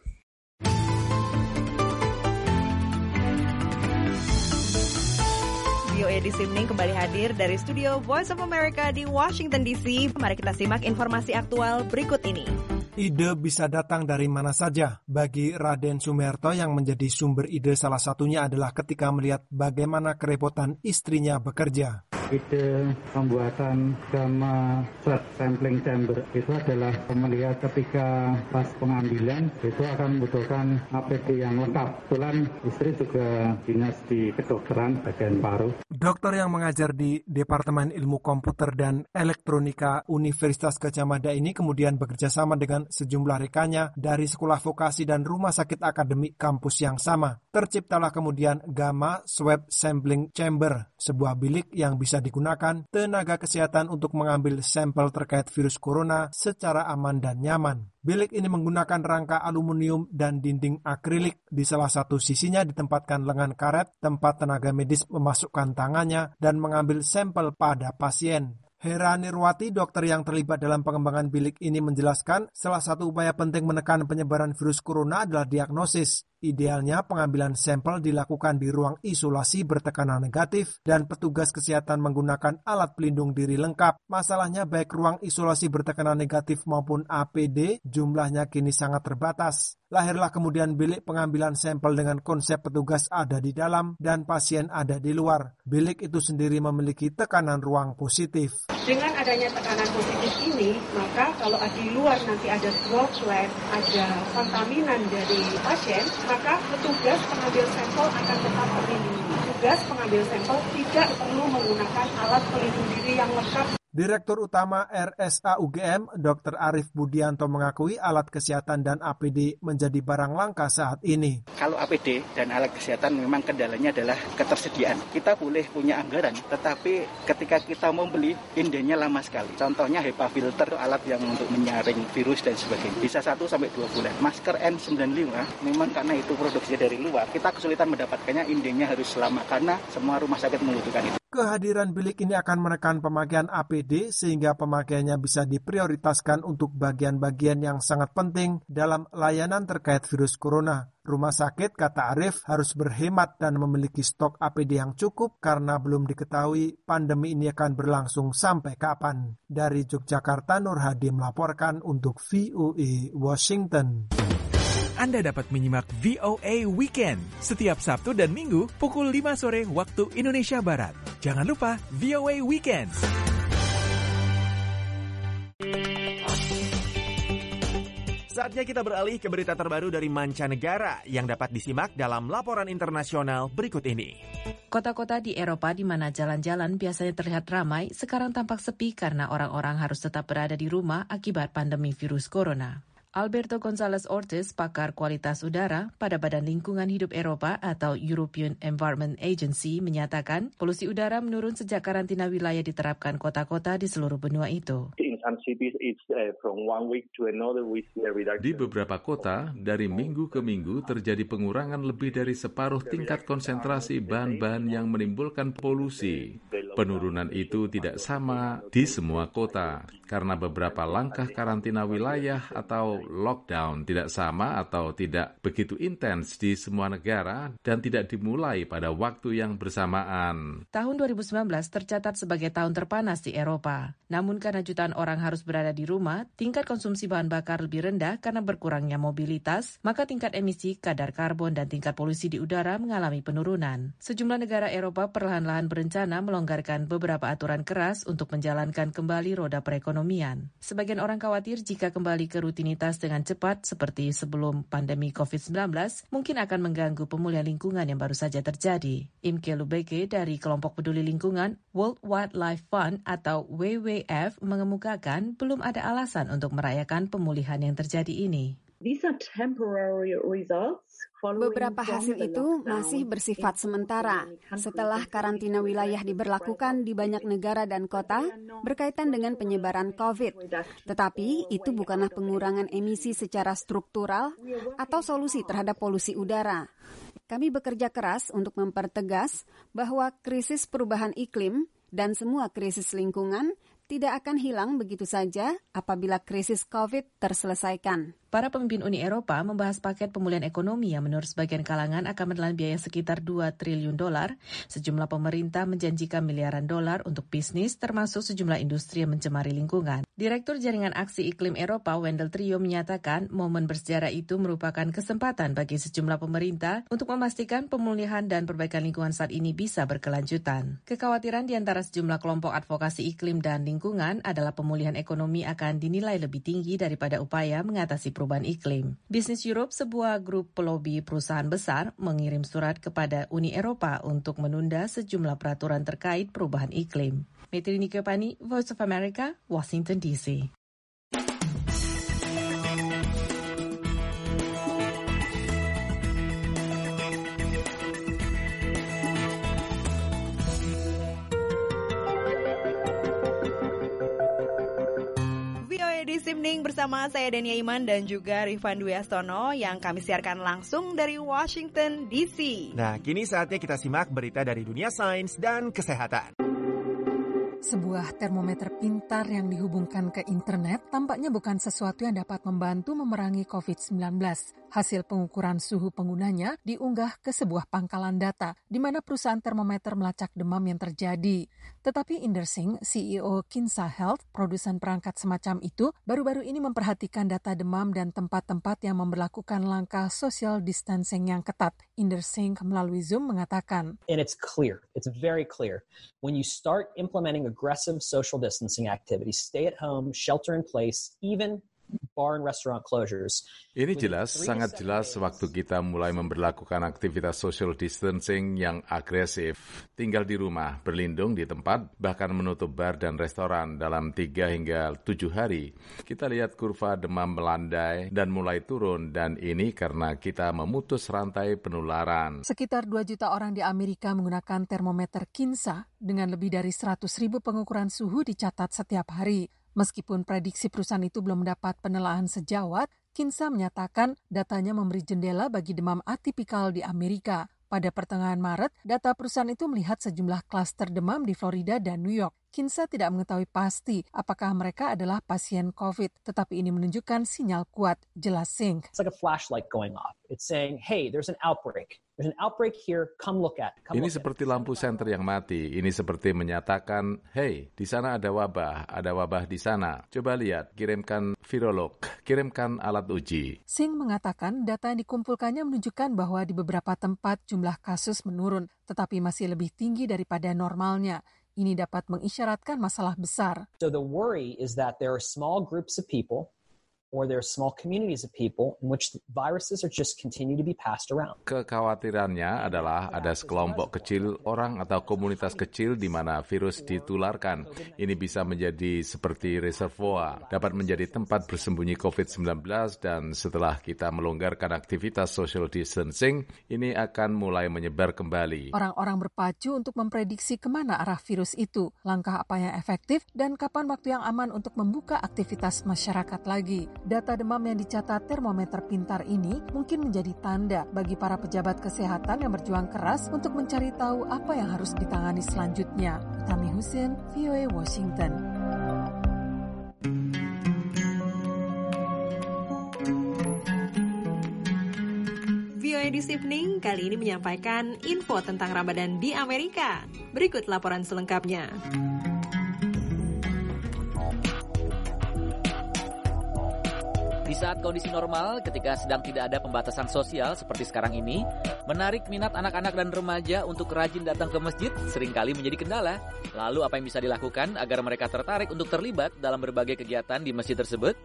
V O A This Evening kembali hadir dari studio Voice of America di Washington D C. Mari kita simak informasi aktual berikut ini. Ide bisa datang dari mana saja. Bagi Raden Sumerto yang menjadi sumber ide salah satunya adalah ketika melihat bagaimana kerepotan istrinya bekerja. Ide pembuatan gamma swab sampling chamber itu adalah melihat ketika pas pengambilan itu akan membutuhkan A P D yang lengkap. Kebetulan istri juga dinas di kedokteran bagian paru. Dokter yang mengajar di Departemen Ilmu Komputer dan Elektronika Universitas Gadjah Mada ini kemudian bekerja sama dengan sejumlah rekannya dari sekolah vokasi dan rumah sakit akademik kampus yang sama. Terciptalah kemudian Gamma Swab Sampling Chamber, sebuah bilik yang bisa digunakan tenaga kesehatan untuk mengambil sampel terkait virus corona secara aman dan nyaman. Bilik ini menggunakan rangka aluminium dan dinding akrilik. Di salah satu sisinya ditempatkan lengan karet, tempat tenaga medis memasukkan tangannya dan mengambil sampel pada pasien. Hera Nirwati, dokter yang terlibat dalam pengembangan bilik ini, menjelaskan salah satu upaya penting menekan penyebaran virus corona adalah diagnosis. Idealnya pengambilan sampel dilakukan di ruang isolasi bertekanan negatif dan petugas kesehatan menggunakan alat pelindung diri lengkap. Masalahnya baik ruang isolasi bertekanan negatif maupun A P D jumlahnya kini sangat terbatas. Lahirlah kemudian bilik pengambilan sampel dengan konsep petugas ada di dalam dan pasien ada di luar. Bilik itu sendiri memiliki tekanan ruang positif. Dengan adanya tekanan positif ini, maka kalau di luar nanti ada droplet, ada kontaminan dari pasien, maka petugas pengambil sampel akan tetap terlindungi. Petugas pengambil sampel tidak perlu menggunakan alat pelindung diri yang lengkap. Direktur Utama R S A U G M, Doktor Arief Budianto mengakui alat kesehatan dan A P D menjadi barang langka saat ini. Kalau A P D dan alat kesehatan memang kendalanya adalah ketersediaan. Kita boleh punya anggaran, tetapi ketika kita mau beli, indenya lama sekali. Contohnya HEPA filter, alat yang untuk menyaring virus dan sebagainya. Bisa satu sampai dua bulan. Masker N sembilan puluh lima, memang karena itu produksi dari luar, kita kesulitan mendapatkannya, indenya harus lama karena semua rumah sakit membutuhkan itu. Kehadiran bilik ini akan menekan pemakaian A P D sehingga pemakaiannya bisa diprioritaskan untuk bagian-bagian yang sangat penting dalam layanan terkait virus corona. Rumah sakit, kata Arief, harus berhemat dan memiliki stok A P D yang cukup karena belum diketahui pandemi ini akan berlangsung sampai kapan. Dari Yogyakarta, Nur Hadi melaporkan untuk V O A Washington. Anda dapat menyimak V O A Weekend setiap Sabtu dan Minggu pukul lima sore waktu Indonesia Barat. Jangan lupa V O A Weekend. Saatnya kita beralih ke berita terbaru dari mancanegara yang dapat disimak dalam laporan internasional berikut ini. Kota-kota di Eropa di mana jalan-jalan biasanya terlihat ramai, sekarang tampak sepi karena orang-orang harus tetap berada di rumah akibat pandemi virus corona. Alberto González Ortiz, pakar kualitas udara pada Badan Lingkungan Hidup Eropa atau European Environment Agency, menyatakan polusi udara menurun sejak karantina wilayah diterapkan kota-kota di seluruh benua itu. Di beberapa kota, dari minggu ke minggu terjadi pengurangan lebih dari separuh tingkat konsentrasi bahan-bahan yang menimbulkan polusi. Penurunan itu tidak sama di semua kota, karena beberapa langkah karantina wilayah atau lockdown tidak sama atau tidak begitu intens di semua negara dan tidak dimulai pada waktu yang bersamaan. Tahun dua ribu sembilan belas tercatat sebagai tahun terpanas di Eropa. Namun karena jutaan orang harus berada di rumah, tingkat konsumsi bahan bakar lebih rendah karena berkurangnya mobilitas, maka tingkat emisi, kadar karbon, dan tingkat polusi di udara mengalami penurunan. Sejumlah negara Eropa perlahan-lahan berencana melonggarkan beberapa aturan keras untuk menjalankan kembali roda perekonomian. Sebagian orang khawatir jika kembali ke rutinitas dengan cepat seperti sebelum pandemi covid sembilan belas mungkin akan mengganggu pemulihan lingkungan yang baru saja terjadi. Imke Lubeke dari kelompok peduli lingkungan World Wildlife Fund atau W W F mengemukakan belum ada alasan untuk merayakan pemulihan yang terjadi ini. Beberapa hasil itu masih bersifat sementara setelah karantina wilayah diberlakukan di banyak negara dan kota berkaitan dengan penyebaran COVID. Tetapi itu bukanlah pengurangan emisi secara struktural atau solusi terhadap polusi udara. Kami bekerja keras untuk mempertegas bahwa krisis perubahan iklim dan semua krisis lingkungan tidak akan hilang begitu saja apabila krisis COVID terselesaikan. Para pemimpin Uni Eropa membahas paket pemulihan ekonomi yang menurut sebagian kalangan akan menelan biaya sekitar dua triliun dolar. Sejumlah pemerintah menjanjikan miliaran dolar untuk bisnis, termasuk sejumlah industri yang mencemari lingkungan. Direktur Jaringan Aksi Iklim Eropa, Wendel Trio, menyatakan momen bersejarah itu merupakan kesempatan bagi sejumlah pemerintah untuk memastikan pemulihan dan perbaikan lingkungan saat ini bisa berkelanjutan. Kekhawatiran di antara sejumlah kelompok advokasi iklim dan lingkungan adalah pemulihan ekonomi akan dinilai lebih tinggi daripada upaya mengatasi perubahan iklim. Business Europe, sebuah grup pelobi perusahaan besar, mengirim surat kepada Uni Eropa untuk menunda sejumlah peraturan terkait perubahan iklim. Metri Nikopani, Voice of America, Washington D C. Evening bersama saya Dania Iman dan juga Rifan Dwi Astono yang kami siarkan langsung dari Washington D C. Nah, kini saatnya kita simak berita dari dunia sains dan kesehatan. Sebuah termometer pintar yang dihubungkan ke internet tampaknya bukan sesuatu yang dapat membantu memerangi covid sembilan belas. Hasil pengukuran suhu penggunanya diunggah ke sebuah pangkalan data di mana perusahaan termometer melacak demam yang terjadi. Tetapi Inder Singh, C E O Kinsa Health, produsen perangkat semacam itu, baru-baru ini memperhatikan data demam dan tempat-tempat yang memberlakukan langkah social distancing yang ketat. Inder Singh melalui Zoom mengatakan, And it's clear, it's very clear. When you start implementing aggressive social distancing activities, stay at home, shelter in place, even bar and restaurant closures. Ini jelas, sangat jelas waktu kita mulai memberlakukan aktivitas social distancing yang agresif. Tinggal di rumah, berlindung di tempat, bahkan menutup bar dan restoran dalam tiga hingga tujuh hari. Kita lihat kurva demam melandai dan mulai turun, dan ini karena kita memutus rantai penularan. Sekitar dua juta orang di Amerika menggunakan termometer Kinsa dengan lebih dari seratus ribu pengukuran suhu dicatat setiap hari. Meskipun prediksi perusahaan itu belum mendapat penelaahan sejawat, Kinsa menyatakan datanya memberi jendela bagi demam atipikal di Amerika. Pada pertengahan Maret, data perusahaan itu melihat sejumlah klaster demam di Florida dan New York. Kinsa tidak mengetahui pasti apakah mereka adalah pasien COVID, tetapi ini menunjukkan sinyal kuat, jelas Singh. It's like a flashlight going off. It's saying, hey, there's an outbreak. There's an outbreak here, come look at. Come Ini look seperti at. lampu senter yang mati. Ini seperti menyatakan, hey, di sana ada wabah, ada wabah di sana. Coba lihat, kirimkan virolog, kirimkan alat uji. Singh mengatakan data yang dikumpulkannya menunjukkan bahwa di beberapa tempat jumlah kasus menurun, tetapi masih lebih tinggi daripada normalnya. Ini dapat mengisyaratkan masalah besar. So the worry is that there are small groups of people or there are small communities of people in which viruses are just continue to be passed around. Kekhawatirannya adalah ada sekelompok kecil orang atau komunitas kecil di mana virus ditularkan. Ini bisa menjadi seperti reservoir, dapat menjadi tempat bersembunyi covid sembilan belas, dan setelah kita melonggarkan aktivitas social distancing, ini akan mulai menyebar kembali. Orang-orang berpacu untuk memprediksi kemana arah virus itu, langkah apa yang efektif, dan kapan waktu yang aman untuk membuka aktivitas masyarakat lagi. Data demam yang dicatat termometer pintar ini mungkin menjadi tanda bagi para pejabat kesehatan yang berjuang keras untuk mencari tahu apa yang harus ditangani selanjutnya. Tami Husin, V O A Washington. V O A This Evening kali ini menyampaikan info tentang Ramadan di Amerika. Berikut laporan selengkapnya. Di saat kondisi normal, ketika sedang tidak ada pembatasan sosial seperti sekarang ini, menarik minat anak-anak dan remaja untuk rajin datang ke masjid seringkali menjadi kendala. Lalu apa yang bisa dilakukan agar mereka tertarik untuk terlibat dalam berbagai kegiatan di masjid tersebut?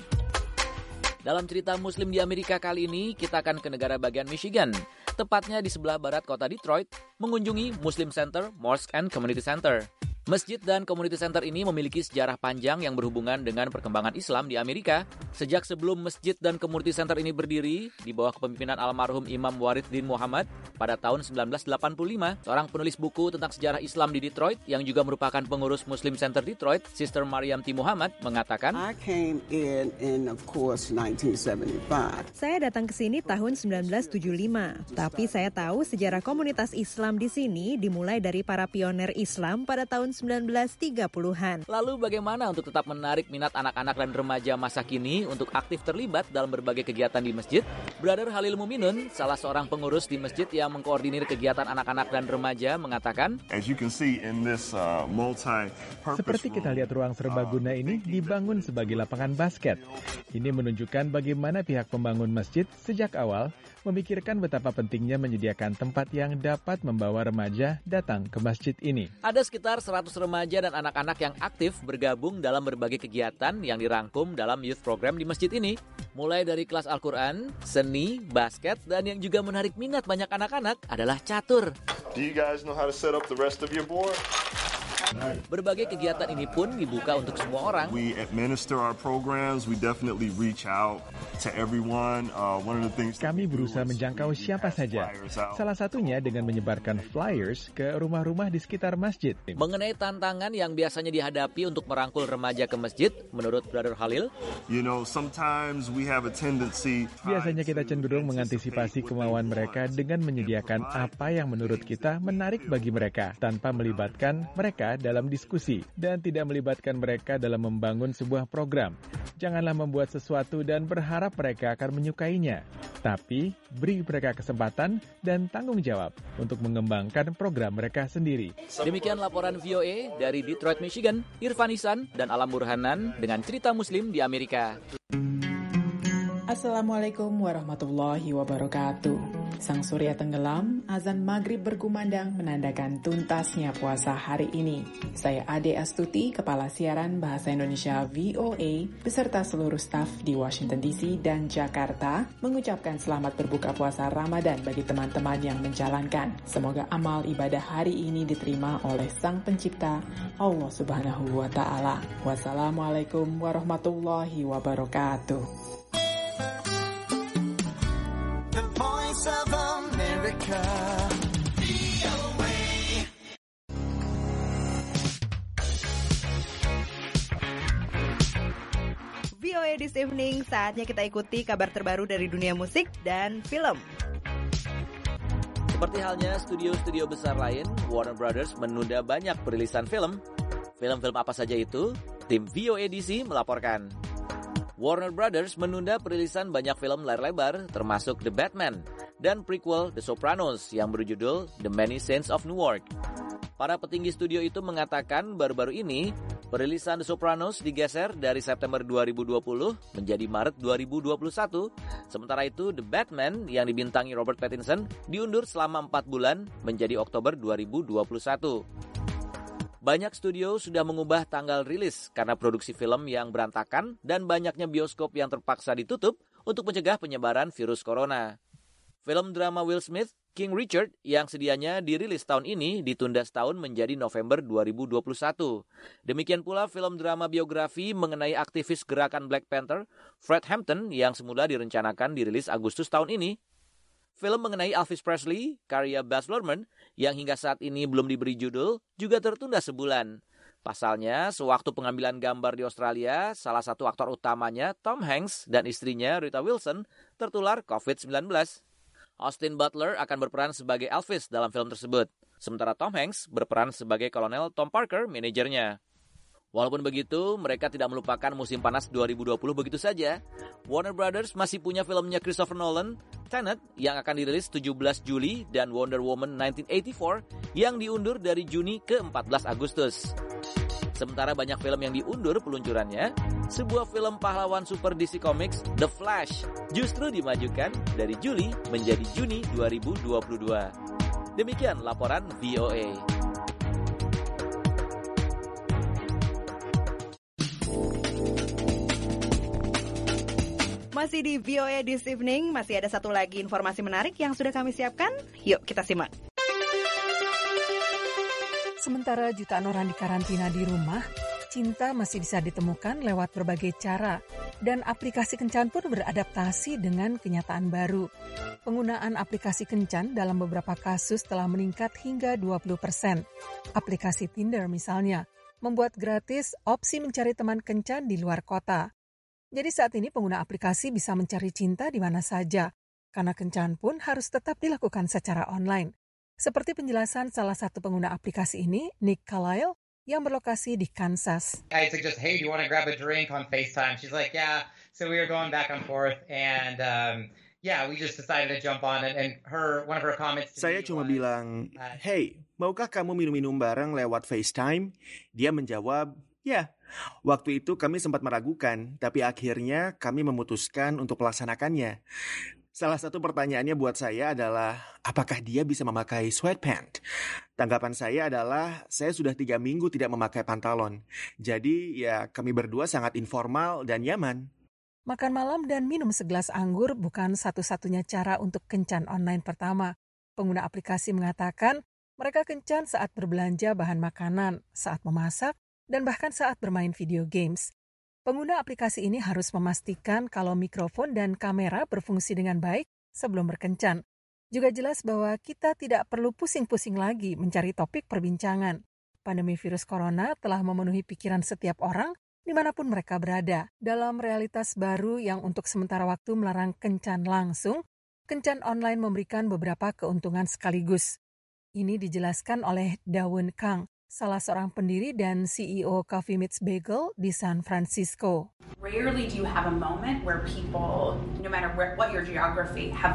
Dalam cerita Muslim di Amerika kali ini, kita akan ke negara bagian Michigan, tepatnya di sebelah barat kota Detroit, mengunjungi Muslim Center, Mosque and Community Center. Masjid dan community center ini memiliki sejarah panjang yang berhubungan dengan perkembangan Islam di Amerika. Sejak sebelum masjid dan community center ini berdiri, di bawah kepemimpinan almarhum Imam Waridin Muhammad pada tahun sembilan belas delapan puluh lima, seorang penulis buku tentang sejarah Islam di Detroit yang juga merupakan pengurus Muslim Center Detroit, Sister Maryam T. Muhammad, mengatakan, I came in in of course nineteen seventy-five. Saya datang ke sini tahun sembilan belas tujuh puluh lima, tapi saya tahu sejarah komunitas Islam di sini dimulai dari para pioner Islam pada tahun sembilan belas tiga puluhan. Lalu bagaimana untuk tetap menarik minat anak-anak dan remaja masa kini untuk aktif terlibat dalam berbagai kegiatan di masjid? Brother Halil Muminun, salah seorang pengurus di masjid yang mengkoordinir kegiatan anak-anak dan remaja, mengatakan, As you can see in this uh, multi-purpose Seperti kita lihat, ruang serbaguna ini dibangun sebagai lapangan basket. Ini menunjukkan bagaimana pihak pembangun masjid sejak awal memikirkan betapa pentingnya menyediakan tempat yang dapat membawa remaja datang ke masjid ini. Ada sekitar seratus remaja dan anak-anak yang aktif bergabung dalam berbagai kegiatan yang dirangkum dalam youth program di masjid ini. Mulai dari kelas Al-Quran, seni, basket, dan yang juga menarik minat banyak anak-anak adalah catur. Do you guys know how to set up the rest of your board? Berbagai kegiatan ini pun dibuka untuk semua orang. We administer our programs. We definitely reach out to everyone. Uh, one of the things Kami berusaha menjangkau siapa saja. Salah satunya dengan menyebarkan flyers ke rumah-rumah di sekitar masjid. Mengenai tantangan yang biasanya dihadapi untuk merangkul remaja ke masjid, menurut Brother Halil, You know, sometimes we have a tendency. Biasanya kita cenderung mengantisipasi kemauan mereka dengan menyediakan apa yang menurut kita menarik bagi mereka, tanpa melibatkan mereka dalam diskusi dan tidak melibatkan mereka dalam membangun sebuah program. Janganlah membuat sesuatu dan berharap mereka akan menyukainya, tapi beri mereka kesempatan dan tanggung jawab untuk mengembangkan program mereka sendiri. Demikian laporan V O A dari Detroit, Michigan, Irfan Ihsan dan Alam Burhanan dengan cerita Muslim di Amerika. Assalamualaikum warahmatullahi wabarakatuh. Sang surya tenggelam, azan maghrib berkumandang menandakan tuntasnya puasa hari ini. Saya Ade Astuti, Kepala Siaran Bahasa Indonesia V O A, beserta seluruh staf di Washington D C dan Jakarta, mengucapkan selamat berbuka puasa Ramadan bagi teman-teman yang menjalankan. Semoga amal ibadah hari ini diterima oleh Sang Pencipta, Allah Subhanahu wa Ta'ala. Wassalamualaikum warahmatullahi wabarakatuh. Of America. V O A This Evening, saatnya kita ikuti kabar terbaru dari dunia musik dan film. Seperti halnya studio-studio besar lain, Warner Brothers menunda banyak perilisan film. Film-film apa saja itu? Tim V O A D C melaporkan. Warner Brothers menunda perilisan banyak film layar lebar, termasuk The Batman dan prequel The Sopranos yang berjudul The Many Saints of Newark. Para petinggi studio itu mengatakan baru-baru ini, perilisan The Sopranos digeser dari September dua ribu dua puluh menjadi Maret dua ribu dua puluh satu. Sementara itu, The Batman yang dibintangi Robert Pattinson diundur selama empat bulan menjadi Oktober dua ribu dua puluh satu. Banyak studio sudah mengubah tanggal rilis karena produksi film yang berantakan dan banyaknya bioskop yang terpaksa ditutup untuk mencegah penyebaran virus corona. Film drama Will Smith, King Richard, yang sedianya dirilis tahun ini ditunda setahun menjadi November dua ribu dua puluh satu. Demikian pula film drama biografi mengenai aktivis gerakan Black Panther, Fred Hampton, yang semula direncanakan dirilis Agustus tahun ini. Film mengenai Elvis Presley, karya Baz Luhrmann, yang hingga saat ini belum diberi judul, juga tertunda sebulan. Pasalnya, sewaktu pengambilan gambar di Australia, salah satu aktor utamanya, Tom Hanks, dan istrinya, Rita Wilson, tertular covid sembilan belas. Austin Butler akan berperan sebagai Elvis dalam film tersebut, sementara Tom Hanks berperan sebagai Kolonel Tom Parker, manajernya. Walaupun begitu, mereka tidak melupakan musim panas dua ribu dua puluh begitu saja. Warner Brothers masih punya filmnya Christopher Nolan, Tenet, yang akan dirilis tujuh belas Juli, dan Wonder Woman seribu sembilan ratus delapan puluh empat yang diundur dari Juni ke empat belas Agustus. Sementara banyak film yang diundur peluncurannya, sebuah film pahlawan super D C Comics, The Flash, justru dimajukan dari Juli menjadi Juni dua ribu dua puluh dua. Demikian laporan V O A. Masih di V O A This Evening, masih ada satu lagi informasi menarik yang sudah kami siapkan. Yuk kita simak. Sementara jutaan orang dikarantina di rumah, cinta masih bisa ditemukan lewat berbagai cara, dan aplikasi kencan pun beradaptasi dengan kenyataan baru. Penggunaan aplikasi kencan dalam beberapa kasus telah meningkat hingga dua puluh persen. Aplikasi Tinder misalnya, membuat gratis opsi mencari teman kencan di luar kota. Jadi saat ini pengguna aplikasi bisa mencari cinta di mana saja, karena kencan pun harus tetap dilakukan secara online. Seperti penjelasan salah satu pengguna aplikasi ini, Nick Carlisle, yang berlokasi di Kansas. I suggest, hey, do you want to grab a drink on FaceTime? She's like, yeah. So we were going back and forth, and um, yeah, we just decided to jump on it. And her, one of her comments. Saya cuma was, bilang, hey, maukah kamu minum-minum bareng lewat FaceTime? Dia menjawab, ya. Waktu itu kami sempat meragukan, tapi akhirnya kami memutuskan untuk melaksanakannya. Salah satu pertanyaannya buat saya adalah, apakah dia bisa memakai sweatpants? Tanggapan saya adalah, saya sudah tiga minggu tidak memakai pantalon. Jadi ya kami berdua sangat informal dan nyaman. Makan malam dan minum segelas anggur bukan satu-satunya cara untuk kencan online pertama. Pengguna aplikasi mengatakan, mereka kencan saat berbelanja bahan makanan, saat memasak, dan bahkan saat bermain video games. Pengguna aplikasi ini harus memastikan kalau mikrofon dan kamera berfungsi dengan baik sebelum berkencan. Juga jelas bahwa kita tidak perlu pusing-pusing lagi mencari topik perbincangan. Pandemi virus corona telah memenuhi pikiran setiap orang dimanapun mereka berada. Dalam realitas baru yang untuk sementara waktu melarang kencan langsung, kencan online memberikan beberapa keuntungan sekaligus. Ini dijelaskan oleh Daewon Kang, salah seorang pendiri dan C E O Coffee Meets Bagel di San Francisco. Rarely do you have a moment where people, no matter where, what your geography, have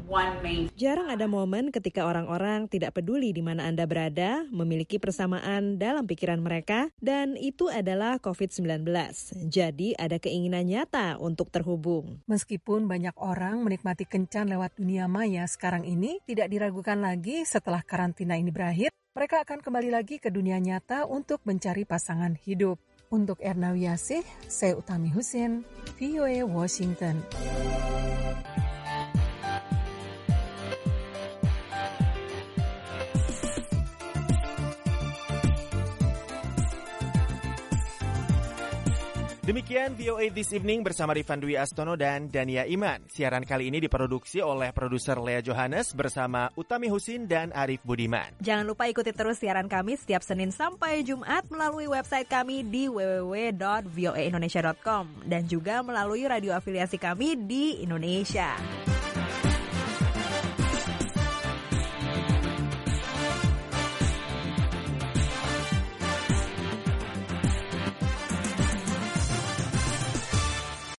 one main. Jarang ada momen ketika orang-orang tidak peduli di mana Anda berada, memiliki persamaan dalam pikiran mereka, dan itu adalah covid sembilan belas. Jadi ada keinginan nyata untuk terhubung. Meskipun banyak orang menikmati kencan lewat dunia maya sekarang ini, tidak diragukan lagi setelah karantina ini berakhir, mereka akan kembali lagi ke dunia nyata untuk mencari pasangan hidup. Untuk Erna Wiyasih, saya Utami Husin, V O A Washington. Demikian V O A This Evening bersama Rifan Dwi Astono dan Dania Iman. Siaran kali ini diproduksi oleh produser Lea Johannes bersama Utami Husin dan Arif Budiman. Jangan lupa ikuti terus siaran kami setiap Senin sampai Jumat melalui website kami di w w w dot v o a indonesia dot com dan juga melalui radio afiliasi kami di Indonesia.